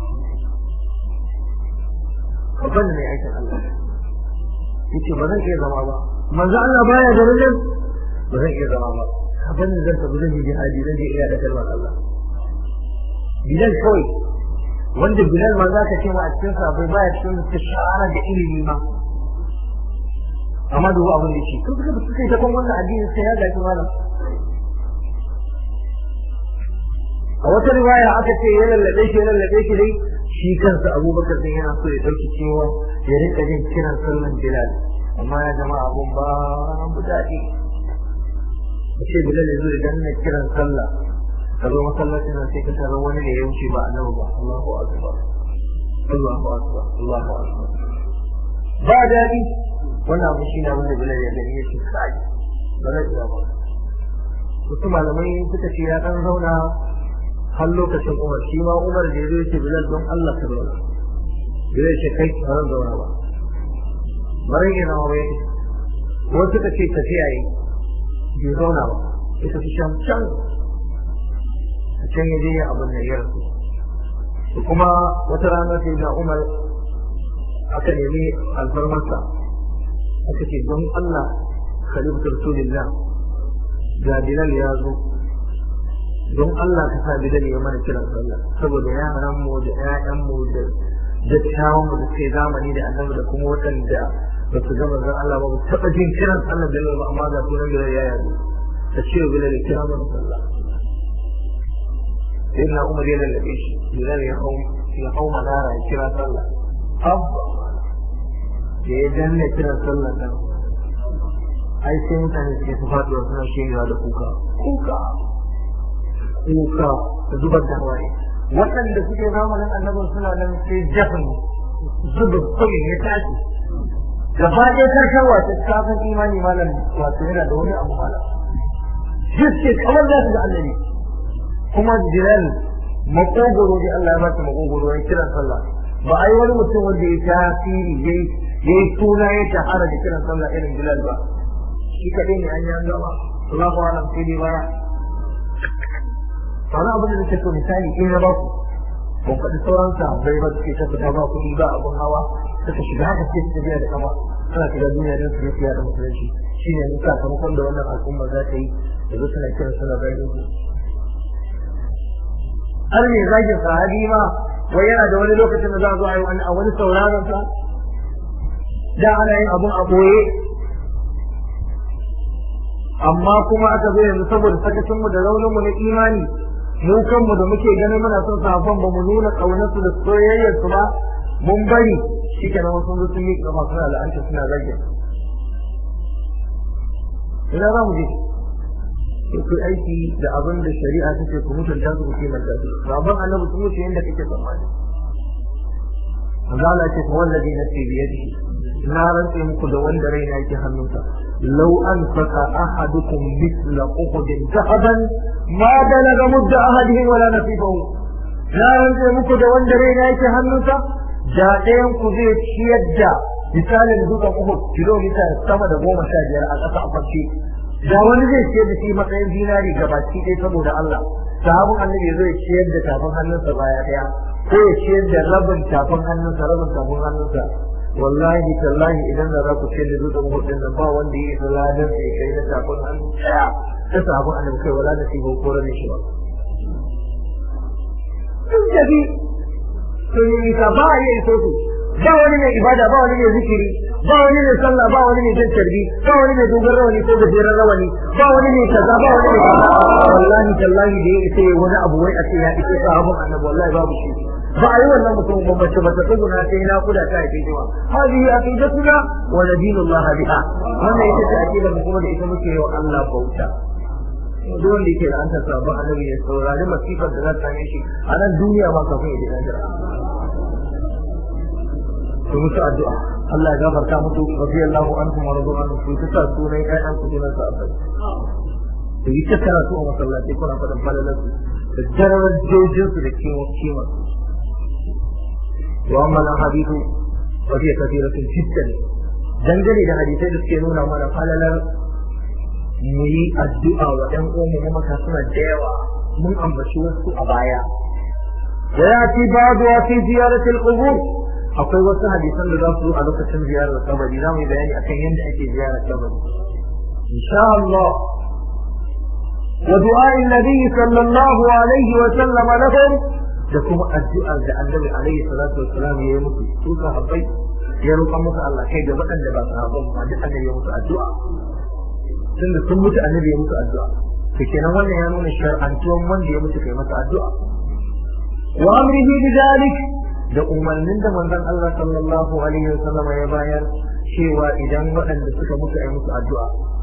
Speaker 1: ka bar ni mai aikin Allah. Yace ba zan iya zama ba, manzo Allah baya da rajin, ba zan iya zama ba. Ka bar ni zan tafi zan yi jihadi zan je iya da kalmar Allah. Bilal kawai wanda Bilal ma za ka ce ma a cikin sabai baya cikin shahara da ilimi ma, amma dubu abin da shi kun suka suka yi ta kan wannan addini sai ya gaji malam. A wata riwaya aka ce ya lallabe shi dai shi kansa Abubakar din yana so ya dauki cewa ya rinka jin kiran sallan Bilal, amma ya zama abun ba mu daɗi. Ce Bilal ya zo idan na kiran sallah ka zo masallacin nan sai ka tarar wani da ya wuce ba annabi ba. Allahu akbar Allahu akbar Allahu akbar, ba daɗi. Wannan abu shi ne wanda Bilal ya gani ya ce kai ba zai iya ba. Wasu malamai suka ce ya ɗan zauna har lokacin Umar, shi ma Umar da ya zo ce Bilal don Allah ka zauna. Bilal ce kai ba zan zauna ba, bari yana wa bai. Wasu suka ce tafiya yi bai zauna ba, ya tafi can a can ya je ya abin da ya rasu. Kuma wata rana sai da Umar aka nemi alfarmarsa, aka ce don Allah khalifatu rasulillah ga Bilal ya zo, don Allah ka sa Bilal ya mana kiran sallah, saboda yaran mu da ƴaƴan mu da dattawan mu da suke zamani da annabi da kuma waɗanda ba su gama zan Allah ba ba taɓa jin kiran sallah Bilal ba, amma ga sunan Bilal ya yazo ta ce Bilal ya kira mana sallah. Sai na Umar ya lallabe shi, Bilal ya hau manara ya kira sallah. Abba da ya danne kiran sallah nan, ai sai mutane suke su faɗuwa suna shemewa da kuka da zubar da hawaye. Waɗanda suke zamanin annabin suna nan sai jafin zubin kullum ya tashi gaba ɗaya karkar wata kafin imani malam, wato yana da wani abu malam jiske kamar za su ga annabi. Kuma Bilal makogoro ne Allah ya bata makogoro ya kira sallah, ba a yi wani mutum wanda ya tasiri ya yi suna ya shahara da kiran sallah irin Bilal ba. Shi kaɗai ne an yi an gama Allahu a'lam sai dai baya. Wani abin da nake so misali in na baku ban faɗi sauran sahabbai ba suke ta fita ba kuɗi ba abin hawa suka shiga haka sai su tafiya da kama suna shiga duniya don su rufiya da musulunci. Shi ne yanzu sakamakon da wannan al'umma za ta yi da zo suna kiran suna bayan su. Har ne zagin sahabi ma wai yana da wani lokacin da za a zo a wani sauraron sa da ana yin abun a ɓoye, amma kuma aka zo yanzu saboda sakacin mu da raunin mu na imani, mu kanmu da muke ganin muna son sahabban ba mu nuna kaunar su da soyayyar su ba, mun bari shikenan wasu sun sun yi kafa suna la'anta suna rage. Ina za mu je ku aiki da abin da shari'a take ku mutunta su ku kimanta su. Rabban annabi sun wuce yadda kake tsammani. Allah ce ko wallahi nafsi bi yadihi, na rantse muku da wanda raina yake hannunsa, law anfaqa ahadukum mithla uhudin zahaban ma balaga mudda ahadihi wala nasifahu. Na rantse muku da wanda raina yake hannunsa, da ɗayan ku zai ciyar da misalin dutsen Uhud kilomita sama da 15 a ƙasa a farce, da wani zai ciyar da shi matsayin zinari gabaki ɗaya saboda Allah. Sahabin annabi zai ciyar da tafin hannunsa baya ɗaya, ko ya ciyar da rabin tafin hannunsa. Wallahi tallahi idan da za ku ciyar da dutsen Uhud din nan ba wanda ya isa ladan sai kai na tafin hannu ɗaya ta sahabin annabi kai wala da shi ba ko rane shi ba. Sun tafi sun yi nisa ba a iya iso su, ba wani mai ibada, ba wani mai zikiri, ba wani mai sallah, ba wani mai jan tarbi, ba wani mai dogon rawani ko gajeren rawani, ba wani mai kaza, ba wani mai kaza. Wallahi tallahi da ya isa wani abu wai a ce ya isa sahabin annabi, wallahi babu shi. Ba a yi wannan mutum ba, mace ba ta tsuguna sai na kuda ta haife shi ba. Hadihi aqidatuna wa nadinullah biha. Wannan ita ce aqidar mu kuma da ita muke yi wa Allah bauta. Duk wanda yake da an ta sabon annabi ya saurari masifar da za ta same shi a nan duniya ba kafin ya je lahira. Ku musu addu'a Allah ya gafarta musu radiyallahu anhum wa radu anhum su ta sunan ƴaƴan su sunan sahabbai to yi ta karatu a masallaci kuna faɗin falalarsu da jarar jojinsu da kima wa amma na hadithu wa hiya kathiratun jiddan dangane da hadisai da suke nuna mana falalar mu yi addu'a wa ɗan uwanmu na maka suna da yawa mun ambaci wasu a baya wa yati ba'du fi ziyarati al-qubur akwai wasu hadisan da za su zo a lokacin ziyarar kabari za mu yi bayani akan yadda ake ziyarar kabari insha Allah ودعاء النبي صلى الله عليه وسلم لهم da kuma addu'ar da annabi alaihi salatu wassalam ya yi musu su sahabbai ya roƙa musu Allah kai da waɗanda ba sahabban ba duk annabi ya musu addu'a tunda sun mutu annabi ya musu addu'a to kenan wannan ya nuna shar'antuwan wanda ya mutu kai masa addu'a wa amrihi bidalik da umarnin da manzon Allah sallallahu alaihi wasallam ya bayar cewa idan waɗanda suka mutu ai musu addu'a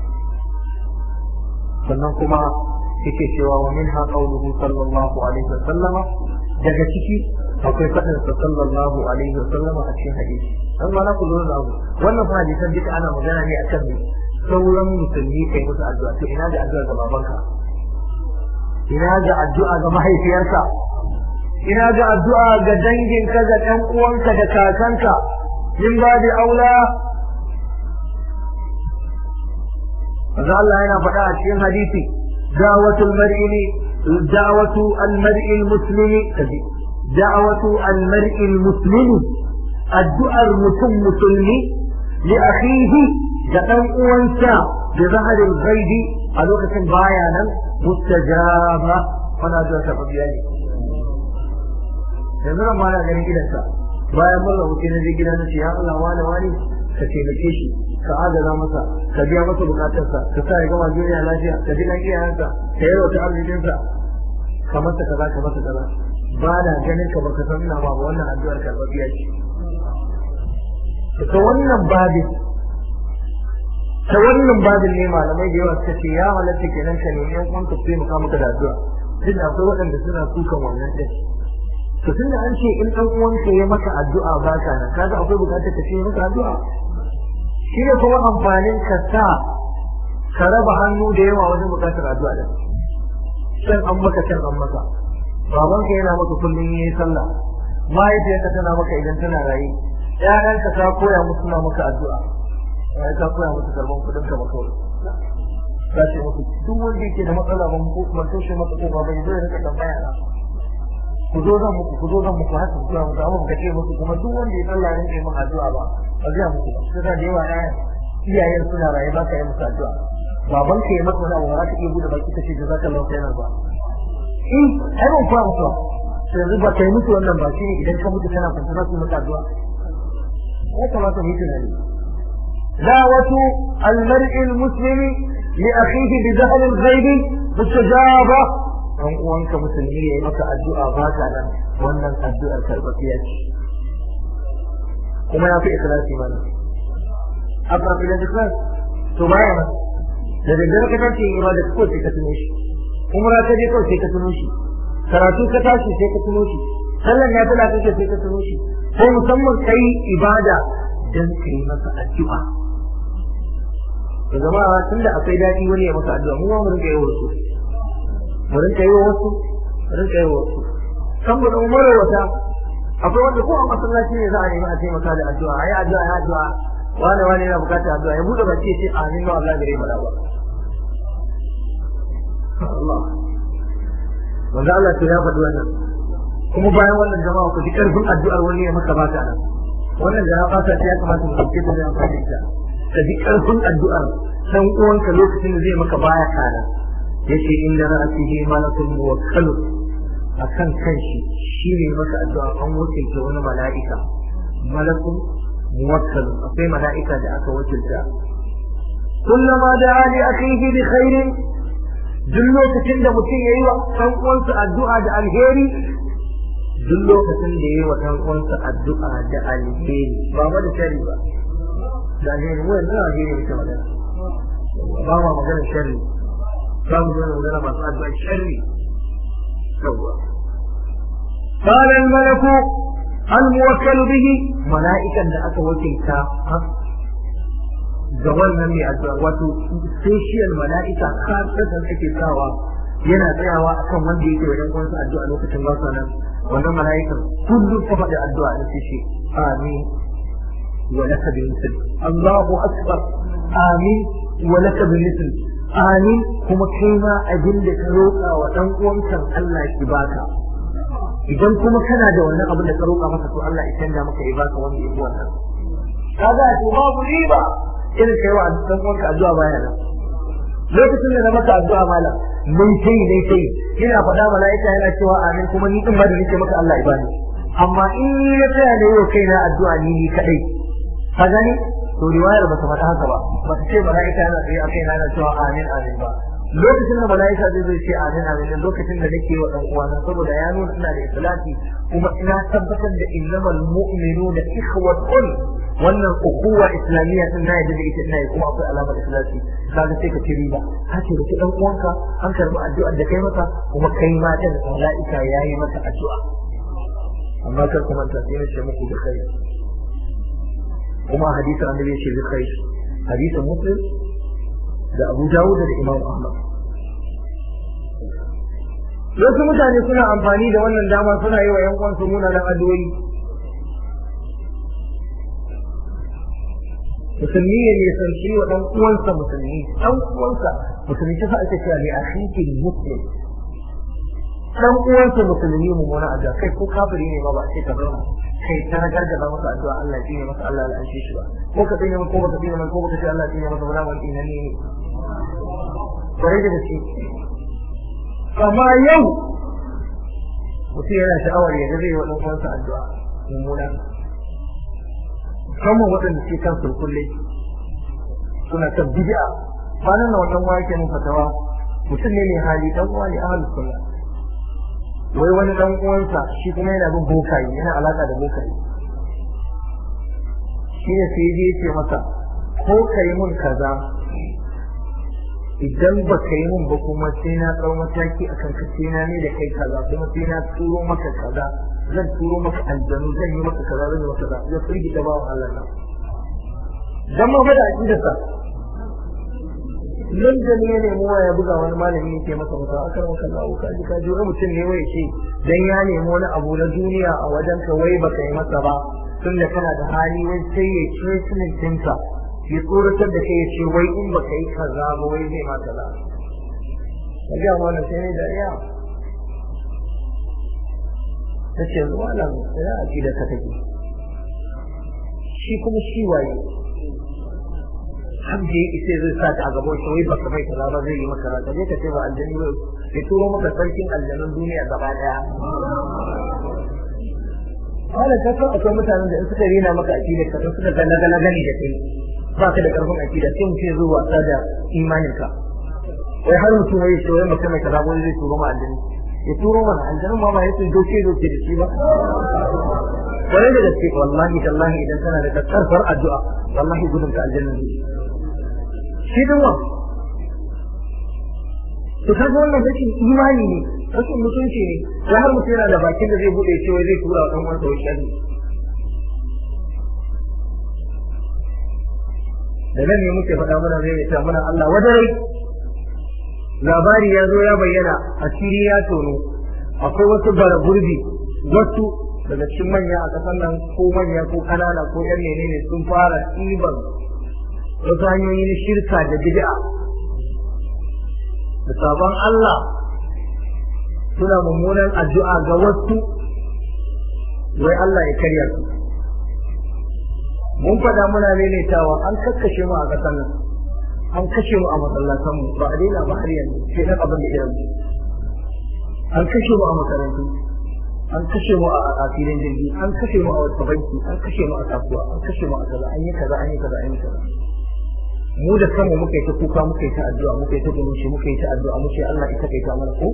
Speaker 1: sannan kuma yake cewa wa minha qawluhu sallallahu alaihi wasallama daga ciki akwai fadin sa sallallahu alaihi wasallama a cikin hadisi dan ma na ku lura da wannan fa hadisan duka ana magana ne akan sauran musulmi kai musu addu'a to ina da addu'a ga babanka ina da addu'a ga mahaifiyarka ina da addu'a ga danginka ga ɗan uwanka da kakanka min babi aula Maza Allah yana faɗa a cikin hadisi da'watul al-mar'i al-muslimi kaji da'watul al-mar'i al-muslimi addu'ar mutum musulmi li akhihi da dan uwansa da zaharin gaibi a lokacin baya nan mustajaba ana da tafiya ne yanzu ran ma na ganin gidansa bayan mun rabuce na je gidan na ce ya Allah wani ka taimake shi ka adana masa ka biya masa bukatarsa ka sa ya gama duniya lafiya ka ji na iyayensa ka yi wata arzikinsa ka masa kaza ba na ganin ka baka san ina ba wannan addu'ar karɓaɓɓiya ce ta wannan babin ne malamai da yawa suka ce ya halatta kenan ka nemi yan uwanka su taimaka maka da addu'a duk da akwai waɗanda suna sukan wannan ɗin to tunda an ce in ɗan uwanka ya maka addu'a ba ka nan kaga akwai bukatar ka ce maka addu'a shi ne kuma amfanin ka sa ka raba hannu da yawa wajen bukatar addu'a da can an maka babanka yana maka kullum yayi sallah mahaifiyarka tana maka idan tana rayu ƴaƴanka ta koya musu suna maka addu'a ya ta koya musu karban kuɗin ka ba kawai za ce musu duk wanda yake da matsala ban ko kuma toshe masa ko ba bai zai rika tambaya na ku zo zan muku haka ku musu amma ka ce musu kuma duk wanda ya sallah ne ke min addu'a ba zai muku sai da yawa iyayen suna raye ba ka yi musu addu'a baban ka yi maka wani abu ba za ka iya bude baki ka ce jazakallahu khairan ba ai ban fara musu sai yanzu ba kai musu wannan ba shine idan ka mutu kana kwanta za su maka addu'a ya kamata mu yi tunani da'watu al-mar'i al-muslimi li akhihi bi dhahl al-ghaib mustajaba dan uwanka musulmi yayi maka addu'a ba ka nan wannan addu'ar karbaciya ce kuma ya fi ikhlasi mana abba bila ikhlas to baya ba da daddare ka tashi ibada ko sai ka tuno shi umra ka je ko sai ka tuno shi karatu ka tashi sai ka tuno shi sallan ya tana kake sai ka tuno shi ko musamman kai ibada dan kai masa addu'a to jama'a tunda akwai dadi wani ya masa addu'a mu ma mu rinka yi wasu kan da umar wata akwai wanda ko a masallaci ne za a nemi a taimaka da addu'a ayi addu'a wani yana bukatar addu'a ya bude baki ya ce amin wa Allah gare mu da ba Allah wanda Allah ya faɗi wannan kuma bayan wannan jama'a ku ji karfin addu'ar wani ya maka baka nan wannan jama'a ta ya kamata mu dauke ta da amfani da ka ji karfin addu'ar dan uwanka lokacin da zai maka baya kana yace inda ra'atihi malakul muwakkal akan kanshi shine maka addu'a an wakilta wani mala'ika malakul muwakkal akwai mala'ika da aka wakilta kullama da'a li akhihi bi khairin duk lokacin da mutum yayi wa dan uwansa addu'a da alheri duk lokacin da yayi wa dan uwansa addu'a da alheri ba ma da shari ba da alheri wannan alheri ne kamar ba ma magana shari ba mu magana ba addu'a shari yawa قال الملك al-muwakkal bihi mala'ikan da aka wakilta ga wannan mai addu'a wato special mala'ika kasatan ake sawa yana tsayawa akan wanda yake wajen kwansa addu'a lokacin ba sa nan wannan mala'ikan kullum ta faɗi addu'a da shi amin wa laka bil misl Allahu akbar amin wa laka bil misl amin kuma kai ma abin da ka roƙa wa dan uwanka Allah ki baka idan kuma kana da wannan abin da ka roƙa masa to Allah ya canja maka ya baka wanda yake wannan kaga to babu riba irin kai wa dan uwanka addu'a baya nan lokacin da na maka addu'a malam mun sai ina faɗa mala'ika yana cewa amin kuma ni din ba da nake maka Allah ya bani amma in ni na tsaya da yau kaina addu'a ni kadai ka gani to riwayar ba ta faɗa haka ba ba ta ce mala'ika yana tsaye a kaina yana cewa amin amin ba lokacin da mala'ika zai ce amin amin lokacin da nake wa dan uwana saboda ya nuna ina da ikhlasi kuma ina tabbatar da innamal mu'minuna ikhwatun wannan ukuwa islamiyya din da yadda ita ina yi kuma akwai alamar ikhlasi kaga sai ka ci riba ka ce da dan uwanka an karbi addu'ar da kai masa kuma kai ma din mala'ika yayi maka addu'a amma kar kuma ta sai ne muku da kai kuma hadisin annabi ya ce da kai hadisin muslim da Abu Dawud da Imam Ahmad wasu mutane suna amfani da wannan dama suna yi wa yan uwansu munanan addu'o'i musulmi ne san shi wa dan uwansa musulmi ta sa ake cewa ne akhiki muslim dan uwansa musulmi mu mona addu'a kai ko kafiri ne ba ba ce ka bar kai ta gargaza masa addu'a Allah ya yi masa Allah ya anshe shi ba ko ka tsine ko ba ka tsine ko ba ka ce Allah ya yi masa wala wani ne sai da shi amma yau mutum yana sha'awar ya ga zai yi wa dan uwansa addu'a mummuna musamman waɗanda ke kan sulkulle suna ta bid'a kwanan nan wannan wake mun fatawa mutum ne mai hali dan uwa ne ahlus sunna wai wani dan uwansa shi kuma yana bin bokayi yana alaka da bokayi shi ne sai ya ce masa ko kai mun kaza idan ba ka yi mun ba kuma sai na ɗau mataki akan ka sai na ne da kai kaza kuma sai na turo maka kaza zan turo maka aljanu zan yi maka kaza zan yi maka kaza ya firgi da bawan Allah na dan ma fada akida sa nan da ne mu ya buga wani malami yake masa masa akar maka Allah ka ji mutum ne wai ce dan ya nemi wani abu na duniya a wajen ka wai baka yi masa ba tunda kana da hali wai sai ya ce sunan tinka ya tsoratar da kai ya ce wai in baka yi kaza ba wai zai ma kaza kaga wannan sai ne da iya tace malam ina akida ka take shi kuma shi waye hamdi ise zai sa ta gaba shi wai baka mai kaza ba zai yi maka kaza kaje ka ce ba aljanni ba ya turo maka sarkin aljannan duniya gaba daya wala ka san akwai mutanen da in suka rena maka akida ka suka ga na gani da kai ba ka da karfin akida sai mutum ya zo wasa da imaninka wai har mutum wai shi wai mutum mai kaza wai zai turo ma aljanni ya turo mana aljanun ma ba ya sun doke da shi ba kwarai da gaske wallahi tallahi idan kana da karfar addu'a wallahi gudun ka aljanna ne shi din wa to kaga wannan rashin imani ne rashin mutunci ne da har mutum yana da bakin da zai bude shi wai zai tura wa dan uwansa wai shari da nan ne muke faɗa mana zai ta mana Allah wadarai labari ya zo ya bayyana asiri ya tono akwai wasu bara gurbi wasu daga cikin manya a kasan nan ko manya ko kanana ko yan menene sun fara ɗiban wasu hanyoyi na shirka da bid'a da sabon Allah suna mummunan addu'a ga wasu wai Allah ya karya su mun faɗa muna maimaitawa an kakkashe mu a kasan nan an kashe mu a masallatan mu ba a daina ba har yanzu sai dan abin da irin an kashe mu a makarantu an kashe mu a filin jirgi an kashe mu a wata banki an kashe mu a kasuwa an kashe mu a kaza an yi kaza an yi kaza an yi kaza mu da kanmu muka yi ta kuka muka yi ta addu'a muka yi ta gunushi muka yi ta addu'a muke Allah ita kai ta mana ko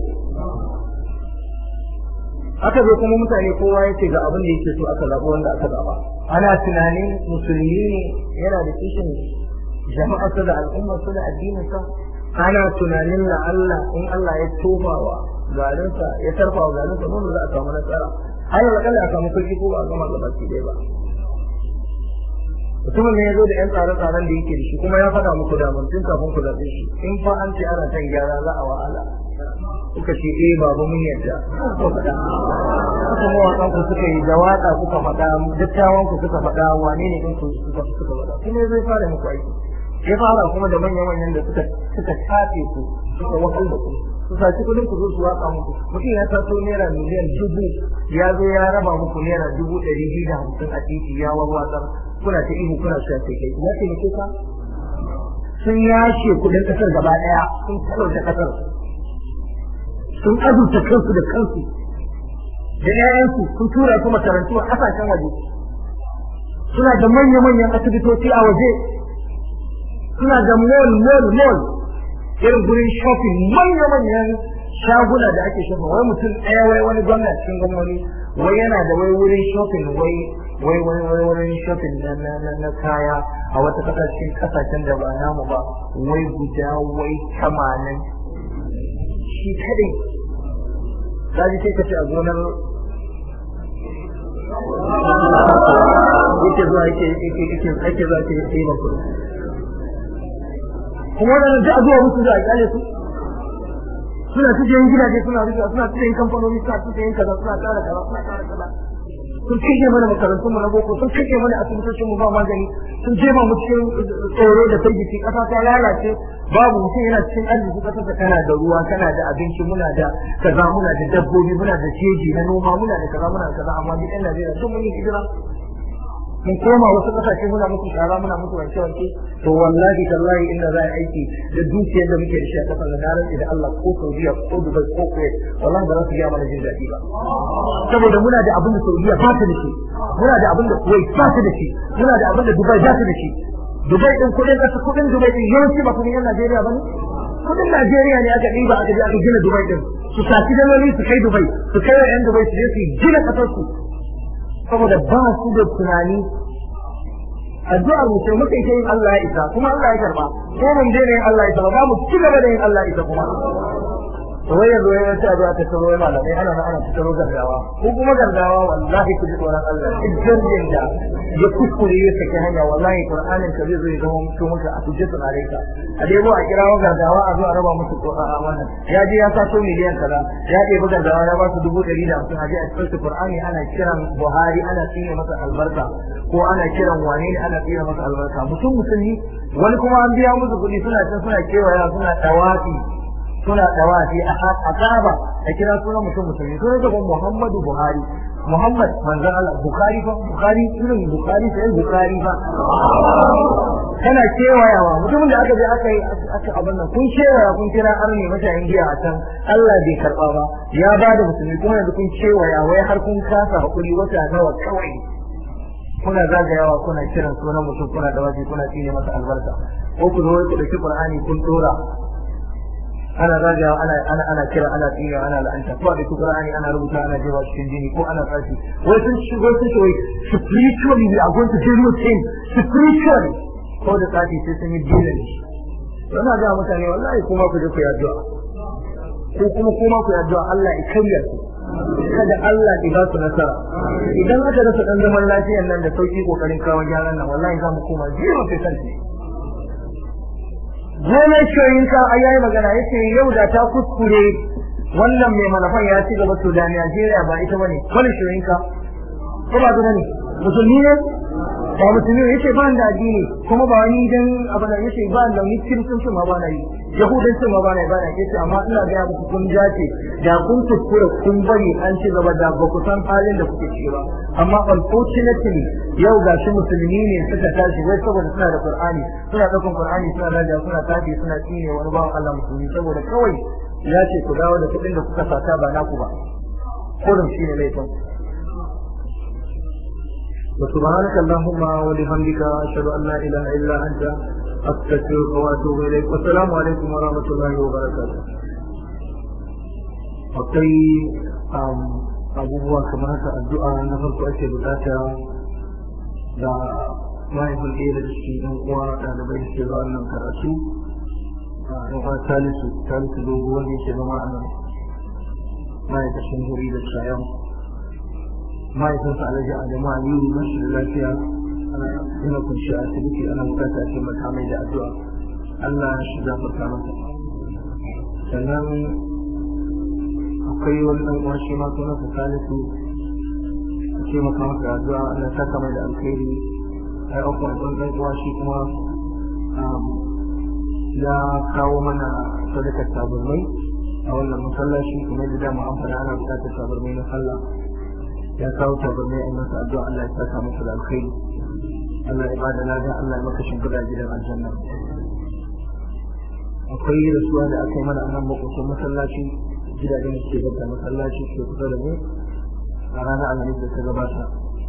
Speaker 1: aka zo kuma mutane kowa yace ga abin da yake so aka zaba wanda aka zaba ana tunanin musulmi ne yana da kishin jama'arsa da al'ummarsa da addininsa ana tunanin la Allah in Allah ya tofa wa garinsa ya tarfa wa garinsa mun za a samu nasara ai wala kalla aka muku ko ba gama gaba ki dai ba mutumin ne ya zo da yan tsare-tsaren da yake da shi kuma ya faɗa muku da mun tun kafin ku zaɓe shi in fa an ce ana son gyara za a wahala kuka ce baba mun yadda kuka mawaƙan ku suka yi da waƙa kuka faɗa dattawan ku suka faɗa wane ne in ku suka faɗa kuma zai fara muku aiki ya fara kuma da manyan da suka tafe ku suka wakal da ku su saci kudin ku zo su waka muku mutum ya taso naira miliyan 1000 ya zo ya raba muku naira 250 a titi ya warwatsar kuna ta ihu kuna shafe kai ya ce muke ka sun yashe kudin kasar gaba daya sun talauta kasar sun azurta kansu da kansu da ƴaƴansu sun tura su makarantu a kasashen waje suna da manya-manyan asibitoci a waje suna da mall irin gurin shopping manya-manyan shaguna da ake shopping wai mutum ɗaya wai wani gwamna cikin gwamnati wai yana da wai wurin shopping wai wurin shopping na kaya a wata kasashen da ba namu ba wai guda wai 80 shi kadai kaji sai ka ce a gonar yake zuwa ke ɗaya kuɗi kuma wannan da azuwa musu da kyale su suna cikin gidaje suna rufe suna cikin kamfanoni suna cikin kaza suna tsara kaza sun kike mana makarantun mu na boko sun kike mana asibitocin mu ba magani sun jefa mu cikin tsoro da firgici kasa ta lalace babu mutum yana cikin arziki kasar da kana da ruwa kana da abinci muna da kaza muna da dabbobi muna da jeji na noma muna da kaza amma duk ɗan Najeriya sun mun yi hijira mun koma wasu kasashe muna musu tsara muna musu wanke to wallahi tallahi inda za a aiki da dukiyar da muke da shi a kasar da na rantsi da Allah ko Saudiya ko Dubai ko Kuwait wallahi ba za su mana jin daɗi ba saboda muna da abin da Saudiya ba ta da shi muna da abin da Kuwait ba ta da shi muna da abin da Dubai ba ta da shi Dubai din kudin Dubai din yawanci ba kudin yan Najeriya ba ne kudin Najeriya ne aka ɗiba aka je aka gina Dubai din su saci daloli su kai Dubai su kai wa yan Dubai su je su gina kasar su saboda ba su da tunani addu'ar mu sai muka yi yin Allah ya isa kuma Allah ya karba ko mun daina yin Allah ya isa ba mu ci gaba da yin Allah ya isa kuma to wai yanzu ya ce addu'a ta tsaro malamai ana tsaro gardawa ko kuma gardawa wallahi ku ji tsoron Allah idan da ya kuskure ya saki hanya wallahi Qur'anin ka zai zo ya zama mutum maka a tujjatu alaika a dai a kirawo gardawa a zo a raba musu wannan ya je ya sato miliyan kaza ya ɗebi gardawa ya ba su 150 a je a cikin Qur'ani ana kiran Buhari ana tsine masa albarka ko ana kiran wane ne ana tsine masa albarka musulmi wani kuma an biya musu kuɗi suna kewaya suna tawafi a Kaaba a kira sunan musulmi sunan da Muhammadu Buhari Muhammad manzon Allah Bukhari sunan Bukhari sai Bukhari ba kana kewayawa mutumin da aka je aka abin nan kun kewaya kun kira arni mashayin giya a can Allah bai karba ba ya bada musulmi kuma yanzu kun kewaya wai har kun kasa hakuri wata nawa kawai kuna zagayawa kuna kiran sunan mutum kuna da waje kuna tsine masa albarka ko ku zo ku dauki Qur'ani kun dora ana zagayawa ana kira ana tsine ana la'anta ko da Qur'ani ana rubuta ana jewa cikin jini ko ana tsaci wai sun shigo sun ce wai spiritually we are going to do your thing spiritually ko da tsaci sai sun yi dinin yana ga mutane wallahi kuma ku je ku yi addu'a ko kuma ku yi addu'a Allah ya kariya ku kada Allah ya ba su nasara idan aka rasa dan zaman lafiyar nan da sauki kokarin kawo gyaran nan wallahi za mu koma 0% Gome shoyinka ayayi magana yace yau da ta kuskure wannan mai manafan ya ci gaba to da Najeriya ba ita bane wani shoyinka ko ba da ne musulmi ne ba musulmi yace ba da addini kuma ba wani dan abana yace ba da ni kirkin ma ba na yi yahudanci ma ba na yace amma ina ga muku kun jace da kun kuskure kun bari an ci gaba da ba ku san halin da kuke ciki ba amma unfortunately yau gashi musulmi ne suka tashi wai saboda suna da Qur'ani suna daukan Qur'ani suna raja suna tafi suna tsine wani bawan Allah musulmi saboda kawai ya ce ku dawo da kuɗin da kuka sata ba naku ba kullum shine laifin وسبحانك اللهم وبحمدك أشهد أن لا إله إلا أنت أستغفرك وأتوب إليك والسلام عليكم ورحمة الله وبركاته. akwai abubuwa kamar haka addu'a na farko ake bukata da mahaifin ɗaya da cikin ɗan uwa ɗalibai da ke zuwa nan karatu ɗan uwa Salisu dogo wanda yake zama a nan ma'aikacin guri da shayan mahaifinsa Alhaji Adamu Aliyu ba shi da lafiya ina kunshi a asibiti ana bukata a taimaka mai da addu'a Allah shi gafarta masa. Sannan akwai wani ɗan uwa shi ma sunansa Salisu a taimaka masa da addu'a Allah ya saka mai da alkhairi. Ai akwai wani ɗan uwa shi kuma ya kawo mana sadakar tabarmai a wannan masallaci kuma da dama an fara ana bukatar tabarmai na sallah. Ya kawo tabarmai a masa addu'a Allah ya saka masa da alkhairi. Allah ya bada lada, Allah ya maka shimfiɗa gidan aljanna. Akwai rasuwa da aka yi mana a nan makwacin masallaci, gidajen da ke gaba masallaci ke kusa da mu a ranar alhamis da ta gabata.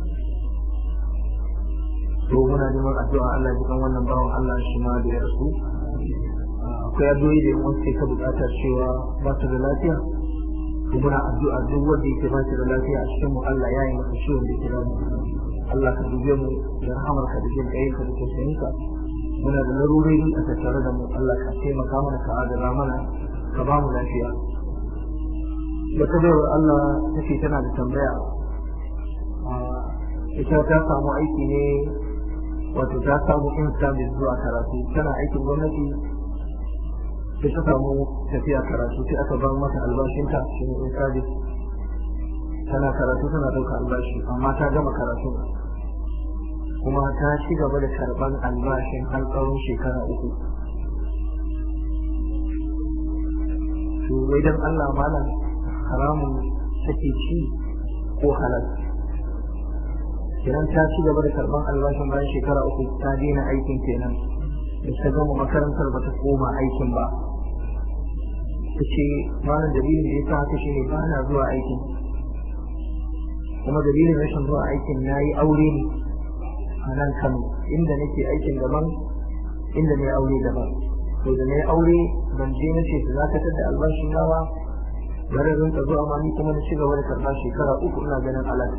Speaker 1: To muna neman addu'a Allah ya jikan wannan bawan Allah shi ma da ya rasu. Akwai addu'o'i da yawan sai ka buƙatar cewa ba su da lafiya. To muna addu'a duk wanda yake ba shi da lafiya a cikin mu Allah ya yi masa ciwon da ke damu. Allah ka dube mu da rahamarka da jin ƙayyinka da tausayinka. Muna da larurori a tattare da mu, Allah ka taimaka mana ka adana mana ka ba mu lafiya. Wata bayar Allah take tana da tambaya. Ita ta samu aiki ne, wato ta samu in service zuwa karatu, tana aikin gwamnati sai ta samu tafiya karatu sai aka bar mata albashinta shi ne in service. Tana karatu tana ɗauka albashi amma ta gama karatu kuma ta ci gaba da karban albashin har tsawon shekara 3. To wai dan Allah malam haramun take ci ko halal? Idan ta ci gaba da karban albashin bayan shekara 3 ta daina aikin kenan, da ta gama makarantar ba ta koma aikin ba. Ta ce malam dalilin da ya sa haka shine ba na zuwa aikin, kuma dalilin rashin zuwa aikin na yi aure ne a nan Kano, inda nake aikin daban inda na yi aure daban. To da na yi aure ban je na ce su zakatar da albashin nawa bari rinka zuwa amma ni kuma na ci gaba da karɓa shekara 3 ina ganin alaƙa.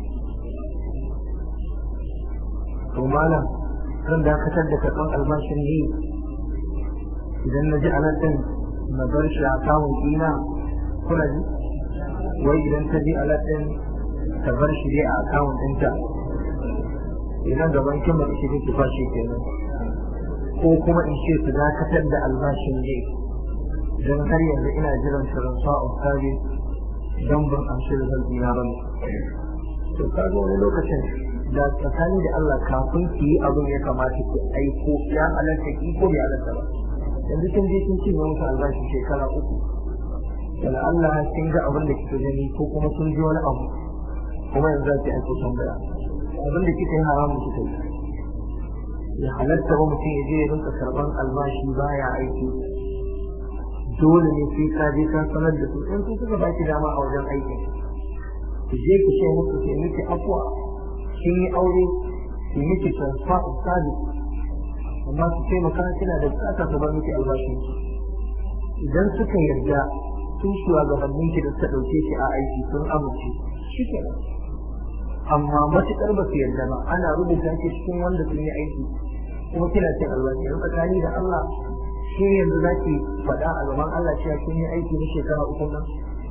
Speaker 1: To malam zan dakatar da karɓar albashin ne idan na ji alaƙin na bar shi a kamun ɗina, kuna ji? Wai idan ta ji alaƙin ta bar shi dai a akawun ɗinta idan gaban kin mai shi take fashi kenan, ko kuma in ce su dakatar da albashin ne don har yanzu ina jiran transfer of service don ban amshi da zalbi na bane. To kaga wani lokacin da tsakani da Allah kafin ki yi abin ya kamata ki aiko ya halatta ki ko bai halatta ba. Yanzu kin je kin cinye musu albashi shekara 3, wala Allah kin ga abin da kike gani ko kuma kun ji wani abu kuma yanzu zaki aiko tambaya abin da kika yi haramun kika yi. Ya halatta ba mutum ya je ya rinka karban albashi baya aiki, dole ne sai ka je ka sanar da su in kun suka baki dama a wajen aikin ki je ki ce musu ki miki afwa kin yi aure ki miki transfer of service, amma su ce maka kina da bukata su bar miki albashi. Idan suka yarda sun shugabannin ki da suka dauke shi a aiki sun amince shi kenan, amma matuƙar ba su yarda ba ana rubuta ki cikin wanda sun yi aiki kuma kina cin albashi. Yanzu tsakani da Allah shi yanzu za ki faɗa a gaban Allah cewa kin yi aiki na shekara 3 nan,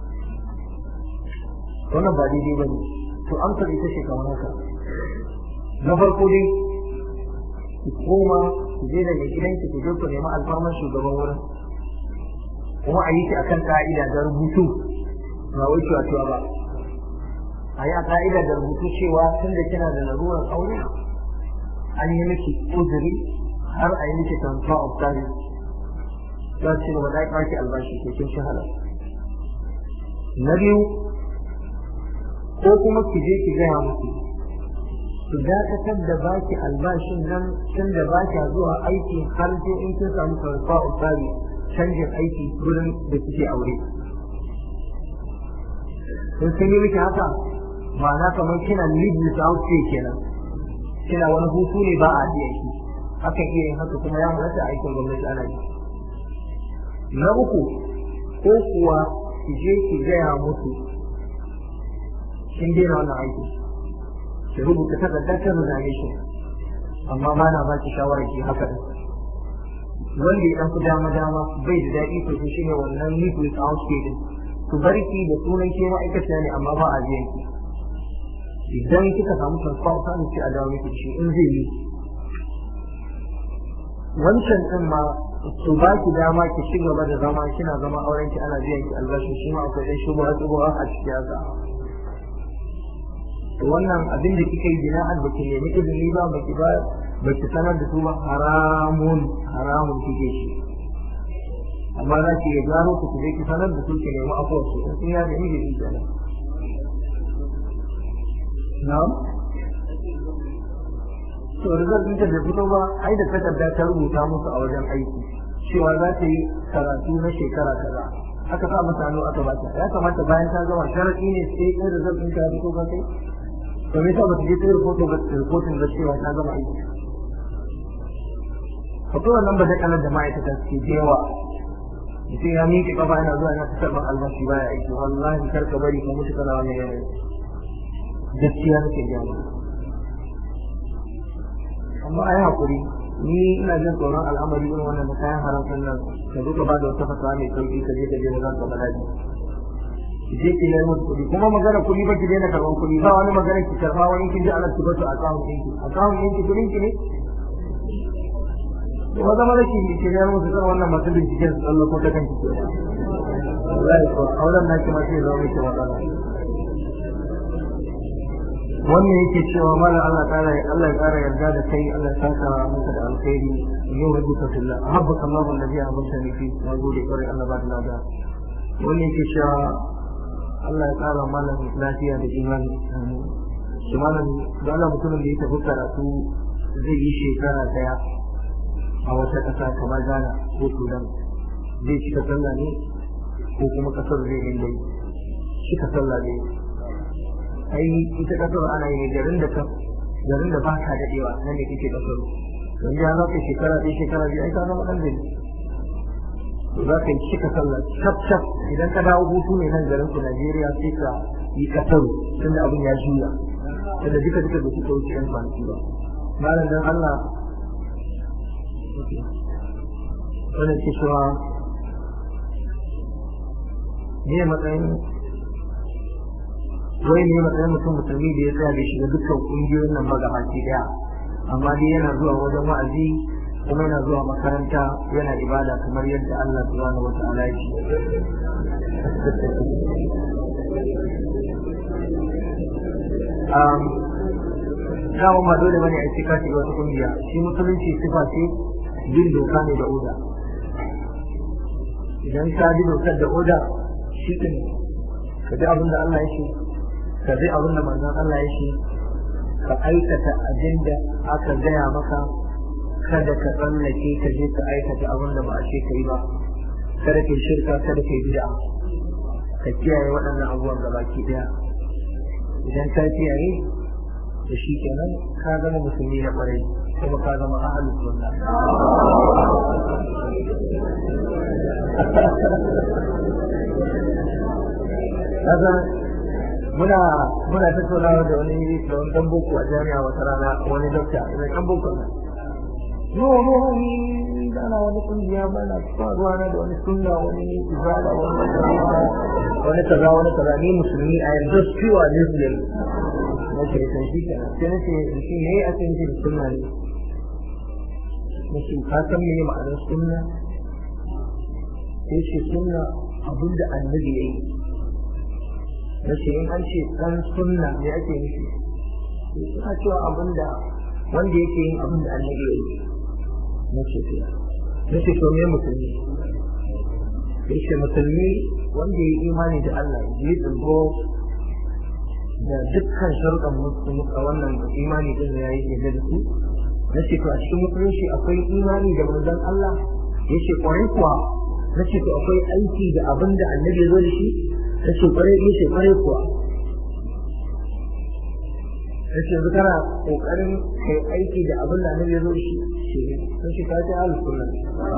Speaker 1: wannan ba daidai ba ne. To amsar ita ce kamar haka: na farko dai ki koma ki je daga gidanki ki je ku nemi alfarmar shugaban wurin, kuma a yi shi akan ka'ida da rubutu ba wai cewa ba. A yi a ka'ida da rubutu cewa tun da kina da larurar aure an yi miki uzuri har a yi miki transfer of service, za su gaba da ƙarfi albashi ke kin shahala. Na biyu, ko kuma ki je ki gaya musu su dakatar da baki albashin nan tun da ba ki zuwa aiki har sai in kin samu transfer of service, canjin aiki gurin da kike aure. In sun yi miki haka ma'ana kamar kina leave without pay kenan, kina wani hutu ne ba a biya shi, hakan iya yin haka kuma ya halatta aikin gwamnati ana yi. Na uku, ko kuwa ki je ki gaya musu kin daina wannan aiki, ki rubuta takardar ta resignation, amma ba na ba ki shawarar ki haka da wanda ya ɗan dama bai da daɗi sosai shine wannan leave without pay din, ku bari ki da sunan ke ma'aikata ne amma ba a biyan ki. idan kika samu transfer sani sai a dawo miki shi in zai yi wancan din ma su ba ki dama ki ci gaba da zama kina zama auren ki ana biyan ki albashi shi ma akwai ɗan shubuha a cikin haka to wannan abin da kika yi bina'an ba ki nemi izini ba ba ki sanar da su ba haramun kike shi amma za ki gano ku je ki sanar da su ki nemi afuwa su in ya nemi da shi kenan na'am to result ɗin ta bai fito ba ai da takarda ta rubuta musu a wajen aiki cewa za ta yi karatu na shekara kaza aka sa mata hannu aka bata ya kamata bayan ta gama sharadi ne sai in result ɗin ta fito ba kai to me yasa ba ta je ta rikotin da cewa ta gama aiki akwai wannan ba da kanar da ma'aikata suke da yawa mutum ya miƙe kafa yana zuwa yana ta karɓar albashi baya aiki wallahi kar ka bari ka mutu kana wannan yanayi gaskiya nake gani amma ai hakuri ni ina jin tsoron al'amari irin wannan da kayan haram din nan ka zo ka ba da wata fatawa mai sauki ka je da zan ka balaji ki je ki nemi kuɗi kuma magana kuɗi ba ki daina karɓar kuɗi ba wani magana ki karɓa wani kin ji ana tuba to account ɗinki kuɗin ki ne kuma zama da ki nemi musu kan wannan masu binciken su tsallo ko ta kan ki ke wallahi ko auren naki ma sai zama miki matsala wannan yake cewa mana Allah ya kara yarda da kai Allah ya saka maka da alkhairi yau rubuta fillah habbaka Allahu alladhi amanna fi wa gode kare Allah ba da lada wannan yake cewa Allah ya kara mana lafiya da imani shi malam da Allah mutumin da ya tafi karatu zai yi shekara daya a wata kasa kamar Ghana ko Sudan zai cika sallah ne ko kuma kasar zai dinga cika sallah ne ai ita kasar ana yi garin da ba ka dadewa nan ne kike kasar don ya za ka shekara biyu ai ka zama dan gari za ka yi cika sallah cap idan ka dawo hutu ne nan garin ku Najeriya sai ka yi kasar tunda abin ya juya tunda duka da suka wuce yan kwanaki ba malam dan Allah wannan ke cewa ne matsayin mutum musulmi da ya tsaya da shiga dukkan kungiyoyin nan ba gabaki daya amma dai yana zuwa wajen wa'azi kuma yana zuwa makaranta yana ibada kamar yadda Allah subhanahu wata'ala ya ce kawo ma dole bane a cika shiga wata kungiya shi musulunci sifa ce bin doka ne da oda idan ka bi dokar da oda shi ne ka bi abin da Allah ya ce ka bi abin da manzon Allah ya ce ka aikata abin da aka gaya maka kada ka tsallake ka je ka aikata abin da ba a ce ka yi ba kada ka shirka kada ka yi bid'a ka kiyaye waɗannan abubuwan gabaki daya idan ka kiyaye da shi kenan ka zama musulmi na ƙwarai kuma ka zama ahlus sunna kaga muna tattaunawa da wani dan boko a jami'a wata rana wani dokta mai dan boko ne no ni dana wani kungiya ba na faruwa na da wani sunna wani ibada wani kaza ni musulmi a yanzu cewa ne su ne na shirkan shi kenan sai na ce shi ne a cikin shi sunna ne na shi ka san me ma'anar sunna sai shi sunna abinda annabi ya yi na ce in an ce dan sunna ne ake nufi suna cewa abinda wanda yake yin abinda annabi ya yi na ce to me musulmi ya ce musulmi wanda ya yi imani da Allah ya yi tsingo da dukkan sharuɗan musulmi a wannan imani din da ya yi yadda da su na ce to a cikin musulunci akwai imani da manzon Allah ya ce kwarai kuwa na ce to akwai aiki da abinda annabi ya zo da shi ta ce kwarai kuwa ta ce yanzu kana kokarin kai aiki da abin da annabi ya zo shi sun shi ka ce ahlus sunna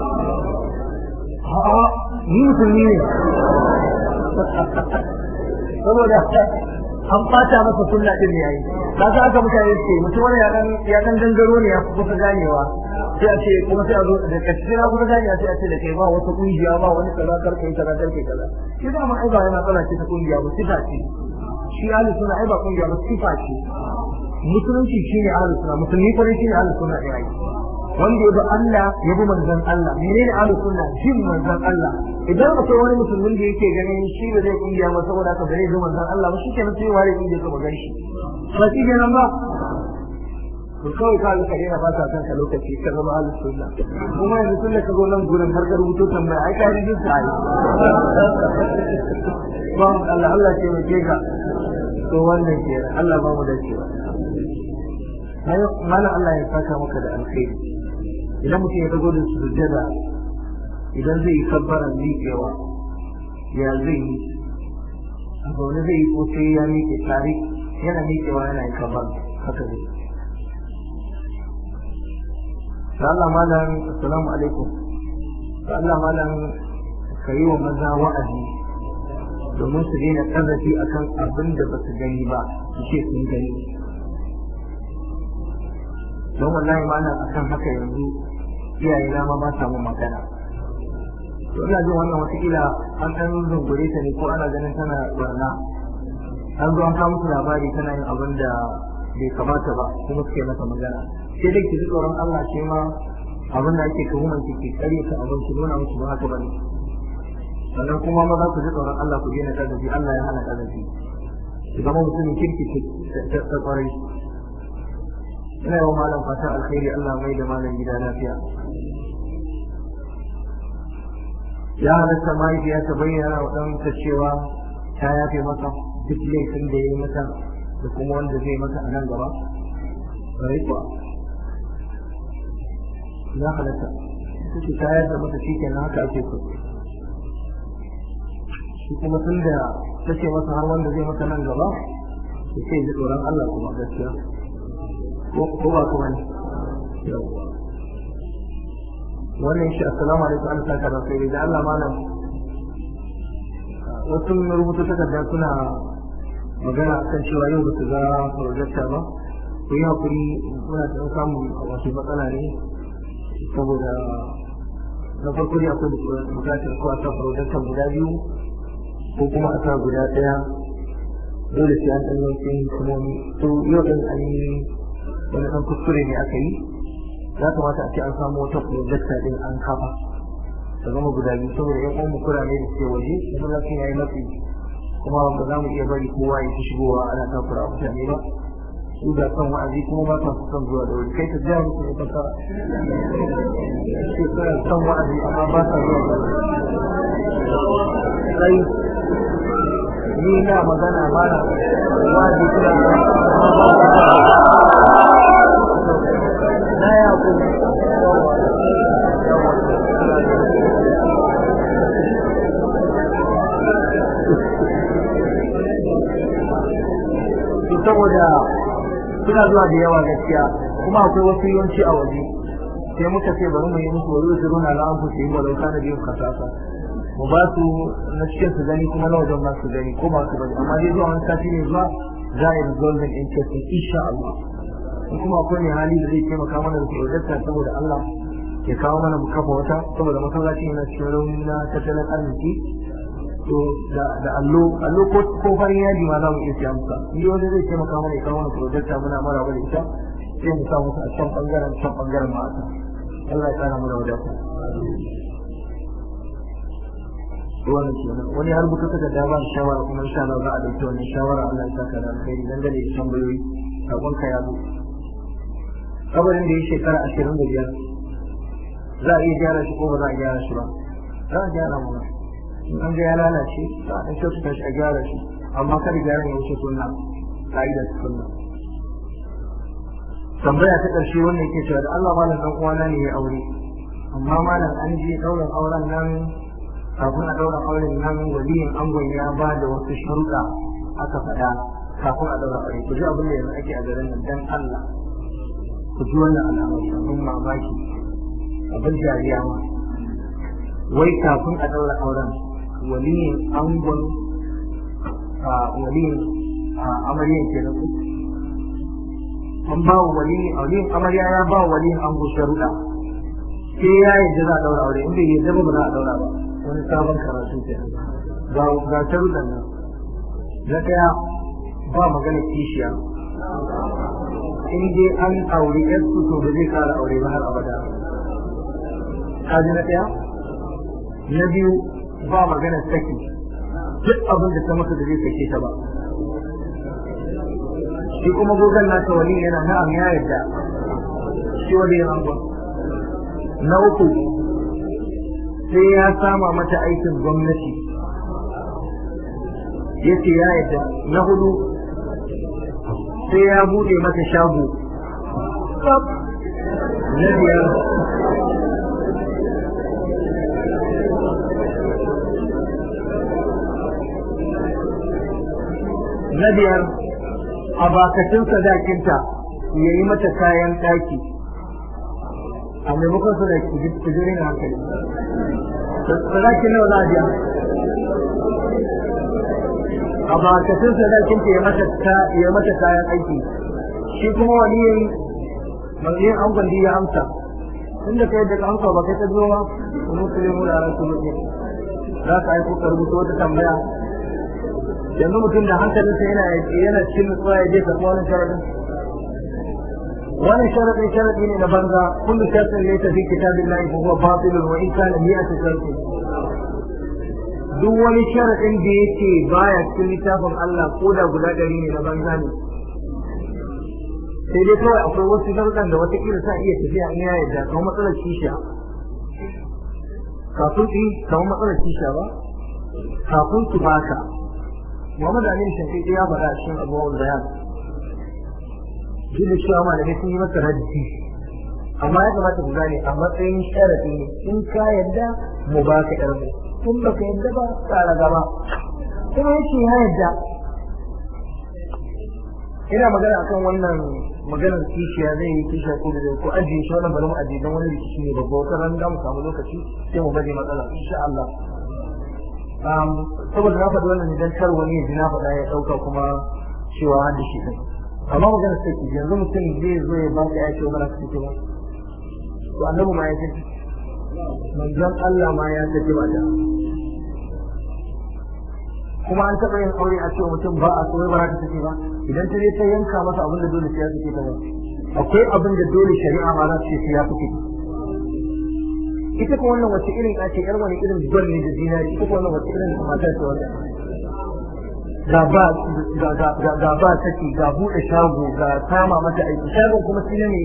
Speaker 1: a'a ni musulmi ne saboda an fata masa sunna din ne yayi kaga aka mutane ce mutum wani ya dan gangaro ne ya kusa ganewa sai a ce kuma sai a zo da kashi na kusa ganewa sai a ce da kai ba wata kungiya ba wani kaza karkai kaza shi da ma ai ba yana tsala ce ta kungiya ba sifa ce shi ahli sunna ai ba kungiya ba sifa ce musulunci shine ahli sunna musulmi kwarai shine ahli sunna ɗaya wanda ya bi Allah ya bi manzon Allah menene ahli sunna jin manzon Allah idan akwai wani musulmin da yake ganin shi ba zai kungiya ba saboda haka bare bi manzon Allah ba shikenan sai ware kungiya ka magana shi ba shi kenan ba to kawai ka ga yana ba ta kanka lokaci ka zama ahli sunna kuma yanzu sunna ka zo nan gurin har ka rubuto tambaya ai ka rijin sa ai ba Allah ce mu ke ga to wannan kenan Allah ba mu da cewa mana Allah ya saka maka da alkhairi idan mutum ya dago da sujjada idan zai yi kabbaran miƙewa ya zai yi a zaune zai yi ko sai ya miƙe tare yana miƙewa yana yi kabbar haka ne da Allah malam assalamu alaikum da Allah malam ka yi wa maza wa'azi domin su daina ƙarfafi akan abin da ba su gani ba su ce sun gani don wallahi malam akan haka yanzu iyaye na ma ba sa mun magana to ina jin wannan wataƙila an ɗan zungure ta ne ko ana ganin tana barna an zo an kawo musu labari tana yin abin da bai kamata ba kuma suke masa magana sai dai ki ji tsoron Allah ce ma abin da ake tuhumar ki kare ta abin ki nuna musu ba haka bane sannan kuma ma za ku ji tsoron Allah ku daina kazafi Allah ya hana kazafi ki zama mutumin kirki ta kwarai ina yawan malam fatan alkhairi Allah mai da malam gida lafiya ya halatta mahaifiya ta bayyana wa ɗansa cewa ta yafe masa duk laifin da ya yi mata da kuma wanda zai mata a nan gaba bai kuwa ya halatta suke ta yafe masa shi kenan haka ake so shi kuma tun da ta ce masa har wanda zai mata nan gaba ya ce ji tsoron Allah kuma gaskiya ko ba kuma ne wannan shi assalamu alaikum an saka da sai da Allah malam wasu rubutu takarda suna magana kan cewa yau ba su ga projecta ba ku yi hakuri muna ta samun wasu matsala ne saboda na farko dai akwai bukatar ko a sa projecta guda biyu ko kuma a sa guda ɗaya dole sai an ɗan yankin kuma to yau ɗin an yi wani ɗan kuskure ne aka yi ya kamata a ce an samu wata projecta ɗin an kafa ta zama guda biyu saboda yan uwan kura ne da suke waje kuma za su yi matsi kuma ba za mu iya bari kowa ya ci shigowa ana takura a mutane ba su da son wa'azi kuma ba ta son zuwa da wuri kai ta jiya musu ne fasa su suna son wa'azi amma ba ta zuwa da wuri sai ni na magana mana wa'azi suna na ya kuma saboda suna zuwa da yawa gaskiya kuma akwai wasu yawanci a waje sai muka ce bari mu yi musu wani su runa na an fushi ba lauka da biyun kasasa mu ba su na cikin su gani kuma na wajen ba su gani ko ba su bane amma dai zuwa wani sati ne zuwa za a yi resolving interest insha Allah kuma akwai mai hali da zai taimaka mana da projecta saboda Allah ya kawo mana mu kafa wata saboda masallaci yana cikin rauni na tattalin arziki to da allo ko farin yaji ma za mu iya siya muka in wani zai taimaka mana ya kawo mana projecta muna mara da ita sai mu sa musu a can bangaren ma aka Allah ya tsara mu da wadata wannan kenan wani har buka ta da ba shawara kuma insha Allah za a dauki wannan shawara Allah ya saka da alheri dan da ne tambayoyi sakon ka ya zo kabarin da ya shekara 25 za a iya gyara shi ko ba za a gyara shi ba za a gyara mu in an ga ya lalace za a ɗauke su tashi a gyara shi amma kada gyara ya wuce sunna ka'idar sunna tambaya ta ƙarshe wanda yake cewa da Allah malam dan uwana ne ya aure amma malam an je ɗaurin auren nan kafin a ɗaura auren nan waliyin angon ya ba da wasu sharuɗa aka faɗa kafin a ɗaura aure ku ji abin da yanzu ake a garin nan dan Allah ku ji wannan al'amari abin mamaki abin dariya ma wai kafin a ɗaura auren waliyin angon waliyin amaryan ke da ku an ba wa waliyin amarya ya ba wa waliyin ango sharuɗa sai ya yi za a ɗaura aure inda ya zama ba za a ɗaura ba wani sabon karatu ke ga sharuɗan nan na ɗaya ba magana kishiya in dai an aure yarsu to ba zai kara aure ba har abada. Kaji na ɗaya. Na biyu ba magana saki, duk abin da ta masa da zai sake ta ba. Shi kuma gogon nasa wali yana na'am ya yarda shi wali ya ango. Na uku sai ya sama mata aikin gwamnati yace ya yarda. Na hudu sai ya bude mata shago. Na biyar a bakacin sadakinta ya yi mata kayan ɗaki a maimakon sadaki jiri na hankali. Sadakin nawa za a biya? A bakacin sadakinta ya mata kayan aiki. Shi kuma waliyin an gwandi ya amsa inda ka yadda ka amsa ba kai ta zo ba kuma su nemo yaran su mutu za ka aiko ka rubuta wata tambaya. Yanzu mutum da hankalinsa yana cikin nutsuwa ya je karɓi wani sharadin. Wani sharadi ne na banza, kullu shartin ne ta fi kitabillahi fa huwa batilun wa in kana mi'atu shartin. Duk wani sharadin da yake baya cikin littafin Allah ko da guda 100 ne na banza ne. Sai dai kawai akwai wasu sharuɗan da watakila sa iya tafiya in ya yarda kamar matsalar kishiya. Kamar matsalar kishiya ba? Kafin su baka. Muhammad Amin Shafi'i ya faɗa cikin abubuwan bayan. Duk da cewa malamai sun yi masa raddi, amma ya kamata ku gane a matsayin sharafi ne in ka yadda mu ba ka ƴar mu, in baka yadda ba tsara gaba. Kuma yake ya yadda. Ina magana akan wannan maganar kishiya zai yi kishiya ko da ko ajiye shi wannan bari mu ajiye don wani rikici ne babba wata ran da mu samu lokaci sai mu bade matsala insha Allah. Saboda na faɗi wannan idan kar wani ya ji na faɗa ya ɗauka kuma cewa da shi ɗin. Amma magana sai ki yanzu mutum zai zo ya ba ka ya ce ba za ka fito ba. To annabi ma ya ce manzon Allah ma ya ce ba ta. Kuma an taɓa yin aure a cewa mutum ba a so ba za ta fice ba. Idan ta je ta yanka masa abin da dole sai ya fice ta ba. Akwai abin da dole shari'a ma za ta ce sai ya fice. Ita kuma wannan wace irin ake yar wani irin gwal ne da zinari, ita kuma wannan wace irin mata ce wannan. Ga ba saki, ga buɗe shago, ga kama mata aiki, shagon kuma shi ne.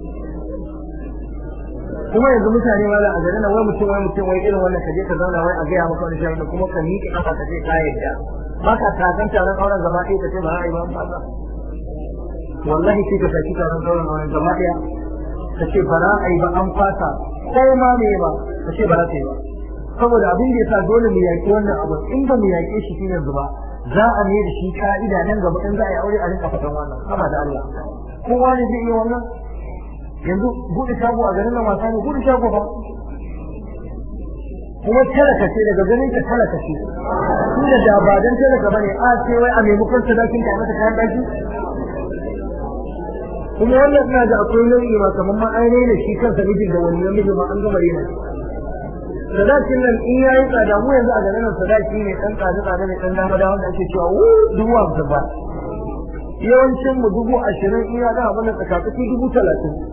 Speaker 1: Kuma yanzu mutane ma a garin nan wai mutum irin wannan kaje ka zauna wai a gaya maka wani shagon kuma ka miƙe ƙafa ka ce ka yarda. Ba ka takan taron auren gaba ɗaya ka ce ba a yi ba. Wallahi sai ka saki taron auren gaba ɗaya ka ce ba za a yi ba an fasa. Ko ma me ba ka ce ba za ta yi ba saboda abin da yasa dole mu yaki wannan abu in ba mu yake shi shine zuba za a mai da shi ka'ida nan gaba in za a yi aure a rinka fatan wannan kama da Allah kowa ne zai yi wannan yanzu bude shago a garin nan wasa ne bude shago ba kuma talaka ce daga ganin ka talaka ce tunda da ba dan talaka bane a ce wai a maimakon sadakin ka mata kayan daki kuma wannan ina da akwai nau'i ma kamar ma an raina shi kansa mijin da wani namiji ma an gama raina sadakin nan in yayi tsada mu yanzu a garin nan sadaki ne dan tsada ne dan dama da wanda ake cewa dubu hamsin ba yawancin mu 20,000 in ya da abin da tsakatsaki 30,000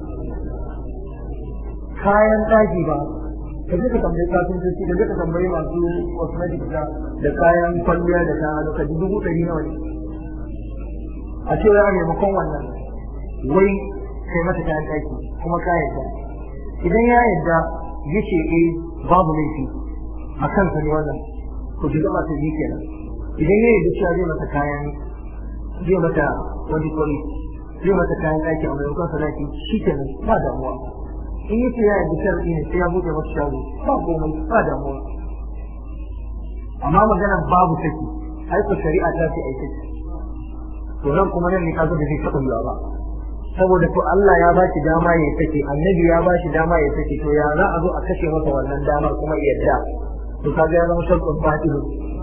Speaker 1: kayan daki ba ka je ka tambayi kafintoci ka je ka tambayi masu cosmetic da kayan kwalliya da kayan ado ka ji 100,000 nawa ne a ce ya maimakon wannan wai kai mata kayan daki kuma ka yarda idan ya yarda ya ce babu laifi a kansa ne wannan ko ji gaba ta yi kenan idan ya yarda cewa zai mata kayan zai mata wani kwalli zai mata kayan daki a maimakon sadaki shi kenan ba damuwa in yake ya yarda sharadi ne sai ya buɗe masa shago ba komai ba damuwa amma maganar babu saki ai ko shari'a ta ce ai saki to nan kuma nan ne kaga da zai taɓa yiwa ba saboda ko Allah ya ba shi dama ya sake annabi ya ba shi dama ya sake to ya za a zo a kashe masa wannan damar kuma yadda to kaga ya zama sharɗin fatihu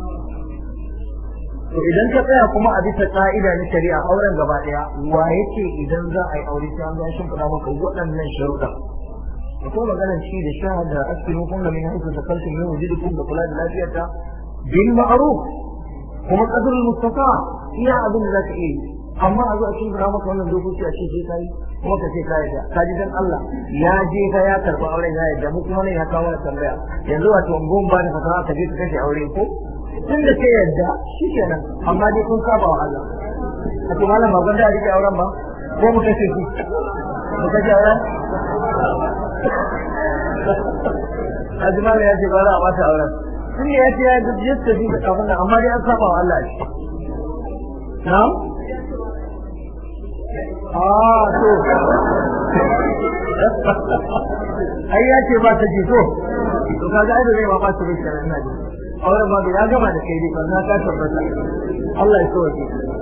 Speaker 1: to idan ka tsaya kuma a bisa ka'ida na shari'a auren gaba daya wa yake idan za a yi aure sai an ga shin fada maka waɗannan sharuɗa ko maganar shi da shahada aslimu kunna min haythu sakaltum min wujudikum da kula da lafiyarta bil ma'ruf kuma qadrul mustafa iya abin da zaka iya yi amma a zo a cikin maka wannan dokoki a ce sai kai kuma ka ce ka yarda ka ji dan Allah ya je ka ya karba auren ya yarda mu kuma ne ya kawo mana tambaya yanzu wato gon ba da fatawa ka je ka kashe aure ko tun da ke yarda shi kenan amma dai kun saba wa Allah a to malam ba gwanda a rike auren ba ko mu kashe shi mu kashe auren azumar ya ce ba za a bata auren tun da ya ce ya jista shi da kafin nan amma dai an saba wa Allah shi na'am to ai ya ce ba ta ji to kaga ai da zai ba ta bai kenan ina ji auren ba ya gama da kai dai na ka tabbata Allah ya sauke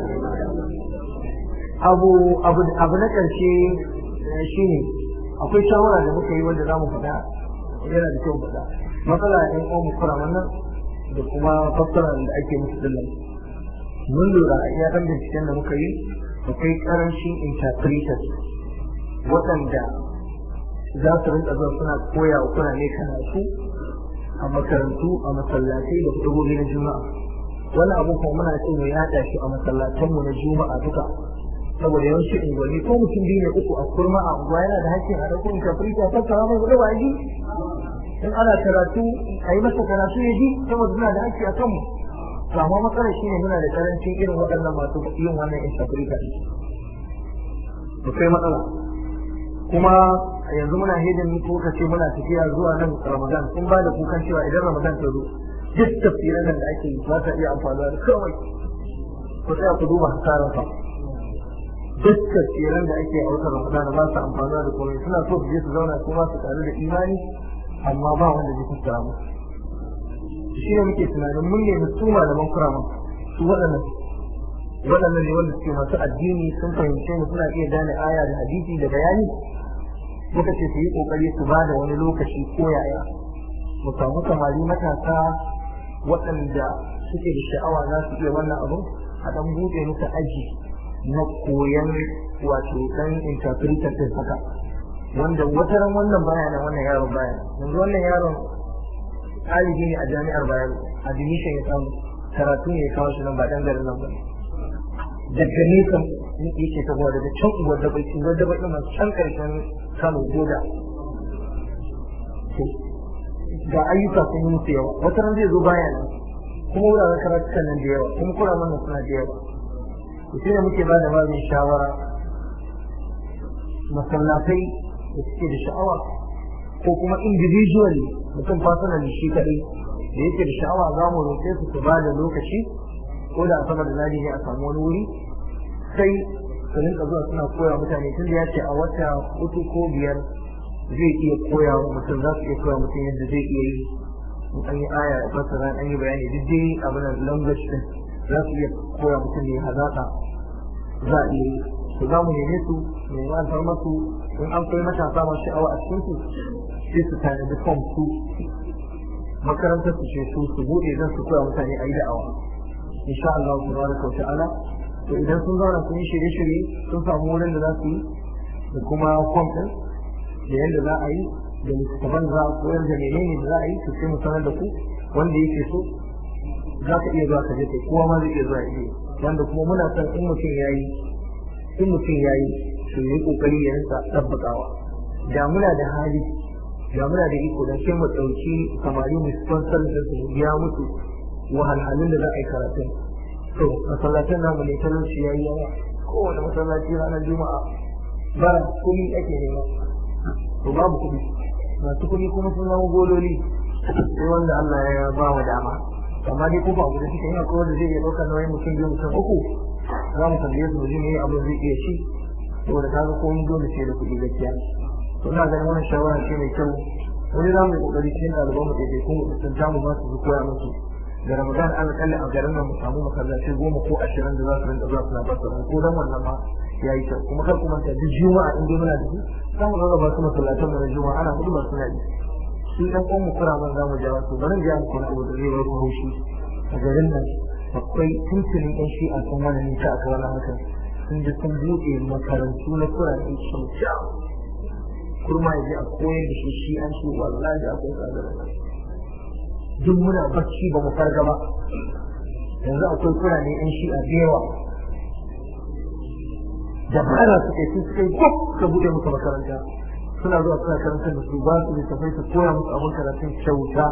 Speaker 1: abu na karshe shine akwai shawara da muka yi wanda zamu faɗa yana da kyau faɗa matsala ɗin mu kura wannan da kuma fassara da ake musu dillan mun lura ya dan binciken da muka yi akwai karancin interpreters waɗanda za su rinka zuwa suna koya wa kurane karatu a makarantu a masallatai da hudubobi na juma'a wani abu kuma muna so mu yaɗa shi a masallatanmu na juma'a duka saboda yawanci unguwanni ko mutum biyu ne uku a kurma a unguwa yana da hakkin a ɗauko interpreter fassara mai gudu ba ji in ana karatu a yi masa karatu ya ji saboda suna da hakki a kanmu to amma matsalar shine muna da karancin irin waɗannan masu yin wannan interpreter da kai matsala kuma yanzu muna hidin ko kace muna tafiya zuwa nan Ramadan kun ba da kukan cewa idan Ramadan ta zo duk tafsirin da ake yi ba ta iya amfani da kawai ko sai ku duba hasaran fa duk tafsirin da ake a watan Ramadan ba su amfani da komai suna so su je su zauna kuma su karu da imani amma ba wanda zai fassara musu shi ne muke tunanin mun ne su malaman kurama su waɗannan ne wanda suke masu addini sun fahimce mu suna iya gane aya da hadisi da bayani muka ce su yi kokari su ba da wani lokaci ko yaya mu samu samari matasa waɗanda suke da sha'awa za su iya wannan abun a ɗan buɗe musu aji na koyan wato ɗan interpreter ɗin haka wanda wataran wannan bayanan wannan yaron bayan yanzu wannan yaron ɗalibi ne a jami'ar bayan admission ya samu karatu ne ya kawo shi nan ba ɗan garin nan ba daga nesa yake ta daga can uwar da bai ɗin can ƙarshen Kano goda ga ayyuka sun yi musu yawa wata ran zai zo baya nan kuma wuraren karatukan nan da yawa kuma kuraman nan suna da yawa shi ne muke ba da babin shawara masallatai da suke da sha'awa ko kuma individually mutum personally shi kaɗai da yake da sha'awa za mu roƙe su ba da lokaci ko da asabar da ladi ne a samu wani wuri sai su rinka zuwa suna koya mutane tun da ya ce a wata 4 ko 5 zai iya koya wa mutum za su iya koya mutum yadda zai iya yi in an yi aya a fasara an yi bayani duk dai abin da language din za su iya koya mutum ne hazaƙa za a iya yi su za mu neme su mai ma'antar masu in an koyi matasa masu sha'awa a cikin su sai su tanadi form su makarantar su ce su buɗe don su koya mutane a yi da'awa insha Allah subhanahu wa ta'ala to idan sun zauna sun yi shirye-shirye sun samu wurin da za su yi da kuma form din da yadda za a yi da littattafan za a koyar da menene da za a yi su sai mu sanar da ku wanda yake so za ka iya zuwa ka je kowa ma zai iya zuwa iya wanda kuma muna son in mutum ya yi su yi kokari ya rinka tabbatawa da muna da hali da muna da iko da sai mu ɗauki samari mu sponsor da su biya musu wahalhalun da za a yi karatun to masallacin namu ne talauci ya yi yawa kowane masallaci ranar juma'a ba kuɗi ake nema to babu kuɗi masu kuɗi kuma sun zama gololi sai wanda Allah ya ba wa dama amma dai ko ba mu da shi yana kowa da zai iya ɗaukar nauyin mutum biyu mutum uku za mu tambaye su mu ne abin zai iya shi saboda kaga komai dole sai da kuɗi gaskiya to ina ganin wannan shawara ce mai kyau wani za mu yi kokari cikin ɗaliban mu daidai kuma sun tamu ba su koya musu da Ramadan alƙalla a garin nan mu samu masallaci 10 ko 20 da za su rinka zuwa suna fassara ko dan wannan ma yayi kyau kuma kar ku manta duk juma'a in dai muna da shi za mu raba su masallatan mu na juma'a ana hudu ba suna yi shi dan uwan mu kura ban za mu jawo su bari ga mu kuma da zai bar haushi a garin nan akwai tuntunin ɗan shi a kan wannan nita a kan hakan sun ji sun buɗe makarantu na kura ɗin shi kurma ya ji a koyar da shi an shi wallahi akwai tsadar duk muna bacci ba mu farga ba yanzu akwai kurane ɗan shi a da yawa dabara suka yi ka bude musu makaranta suna zuwa suna karantar da su ba su littafai su koya musu abin karatun kyauta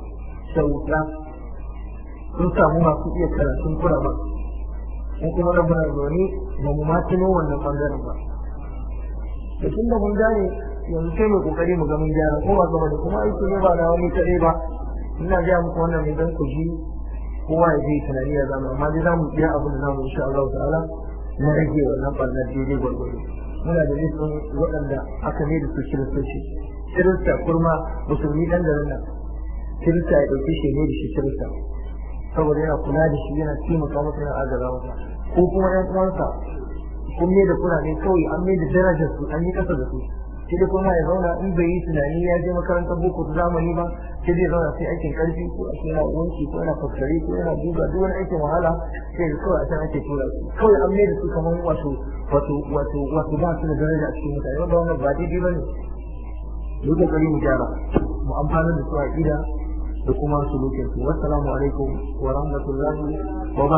Speaker 1: sun samu masu iya karatun kurama ko kuma da muna zaune ba mu ma tuno wannan bangaren ba da tun da mun gane yanzu sai mu kokari mu ga mun gyara ko ba gaba da kuma aiki ne ba da wani kadai ba ina ga muku wannan ne dan ku ji kowa ya je tunani ya zama amma dai za mu iya abin da za mu insha Allah ta'ala na rage wannan barnar daidai gwargwado muna da nufin waɗanda aka ne da su kiristoci kirista kurma musulmi ɗan garin nan kirista ya ɗauki shi ne da shi kirista saboda yana kula da shi yana taimaka masa yana agaza masa ko kuma ƴan uwansa kun ne da kuna ne kawai an mai da darajar su an yi ƙasa da su sai da kuma ya zauna in bai yi tunani ya je makarantar boko ta zamani ba sai zai zauna sai aikin karfi ko a yana wanki ko yana fassare ko yana duba duk wani aikin wahala sai da kawai a can ake tura su kawai an mai da su kamar wato ba su da daraja a cikin mutane wanda wannan ba daidai ba ne mu kokari mu gyara mu amfana da su a ƙida da kuma su lokacin wassalamu alaikum wa rahmatullahi wa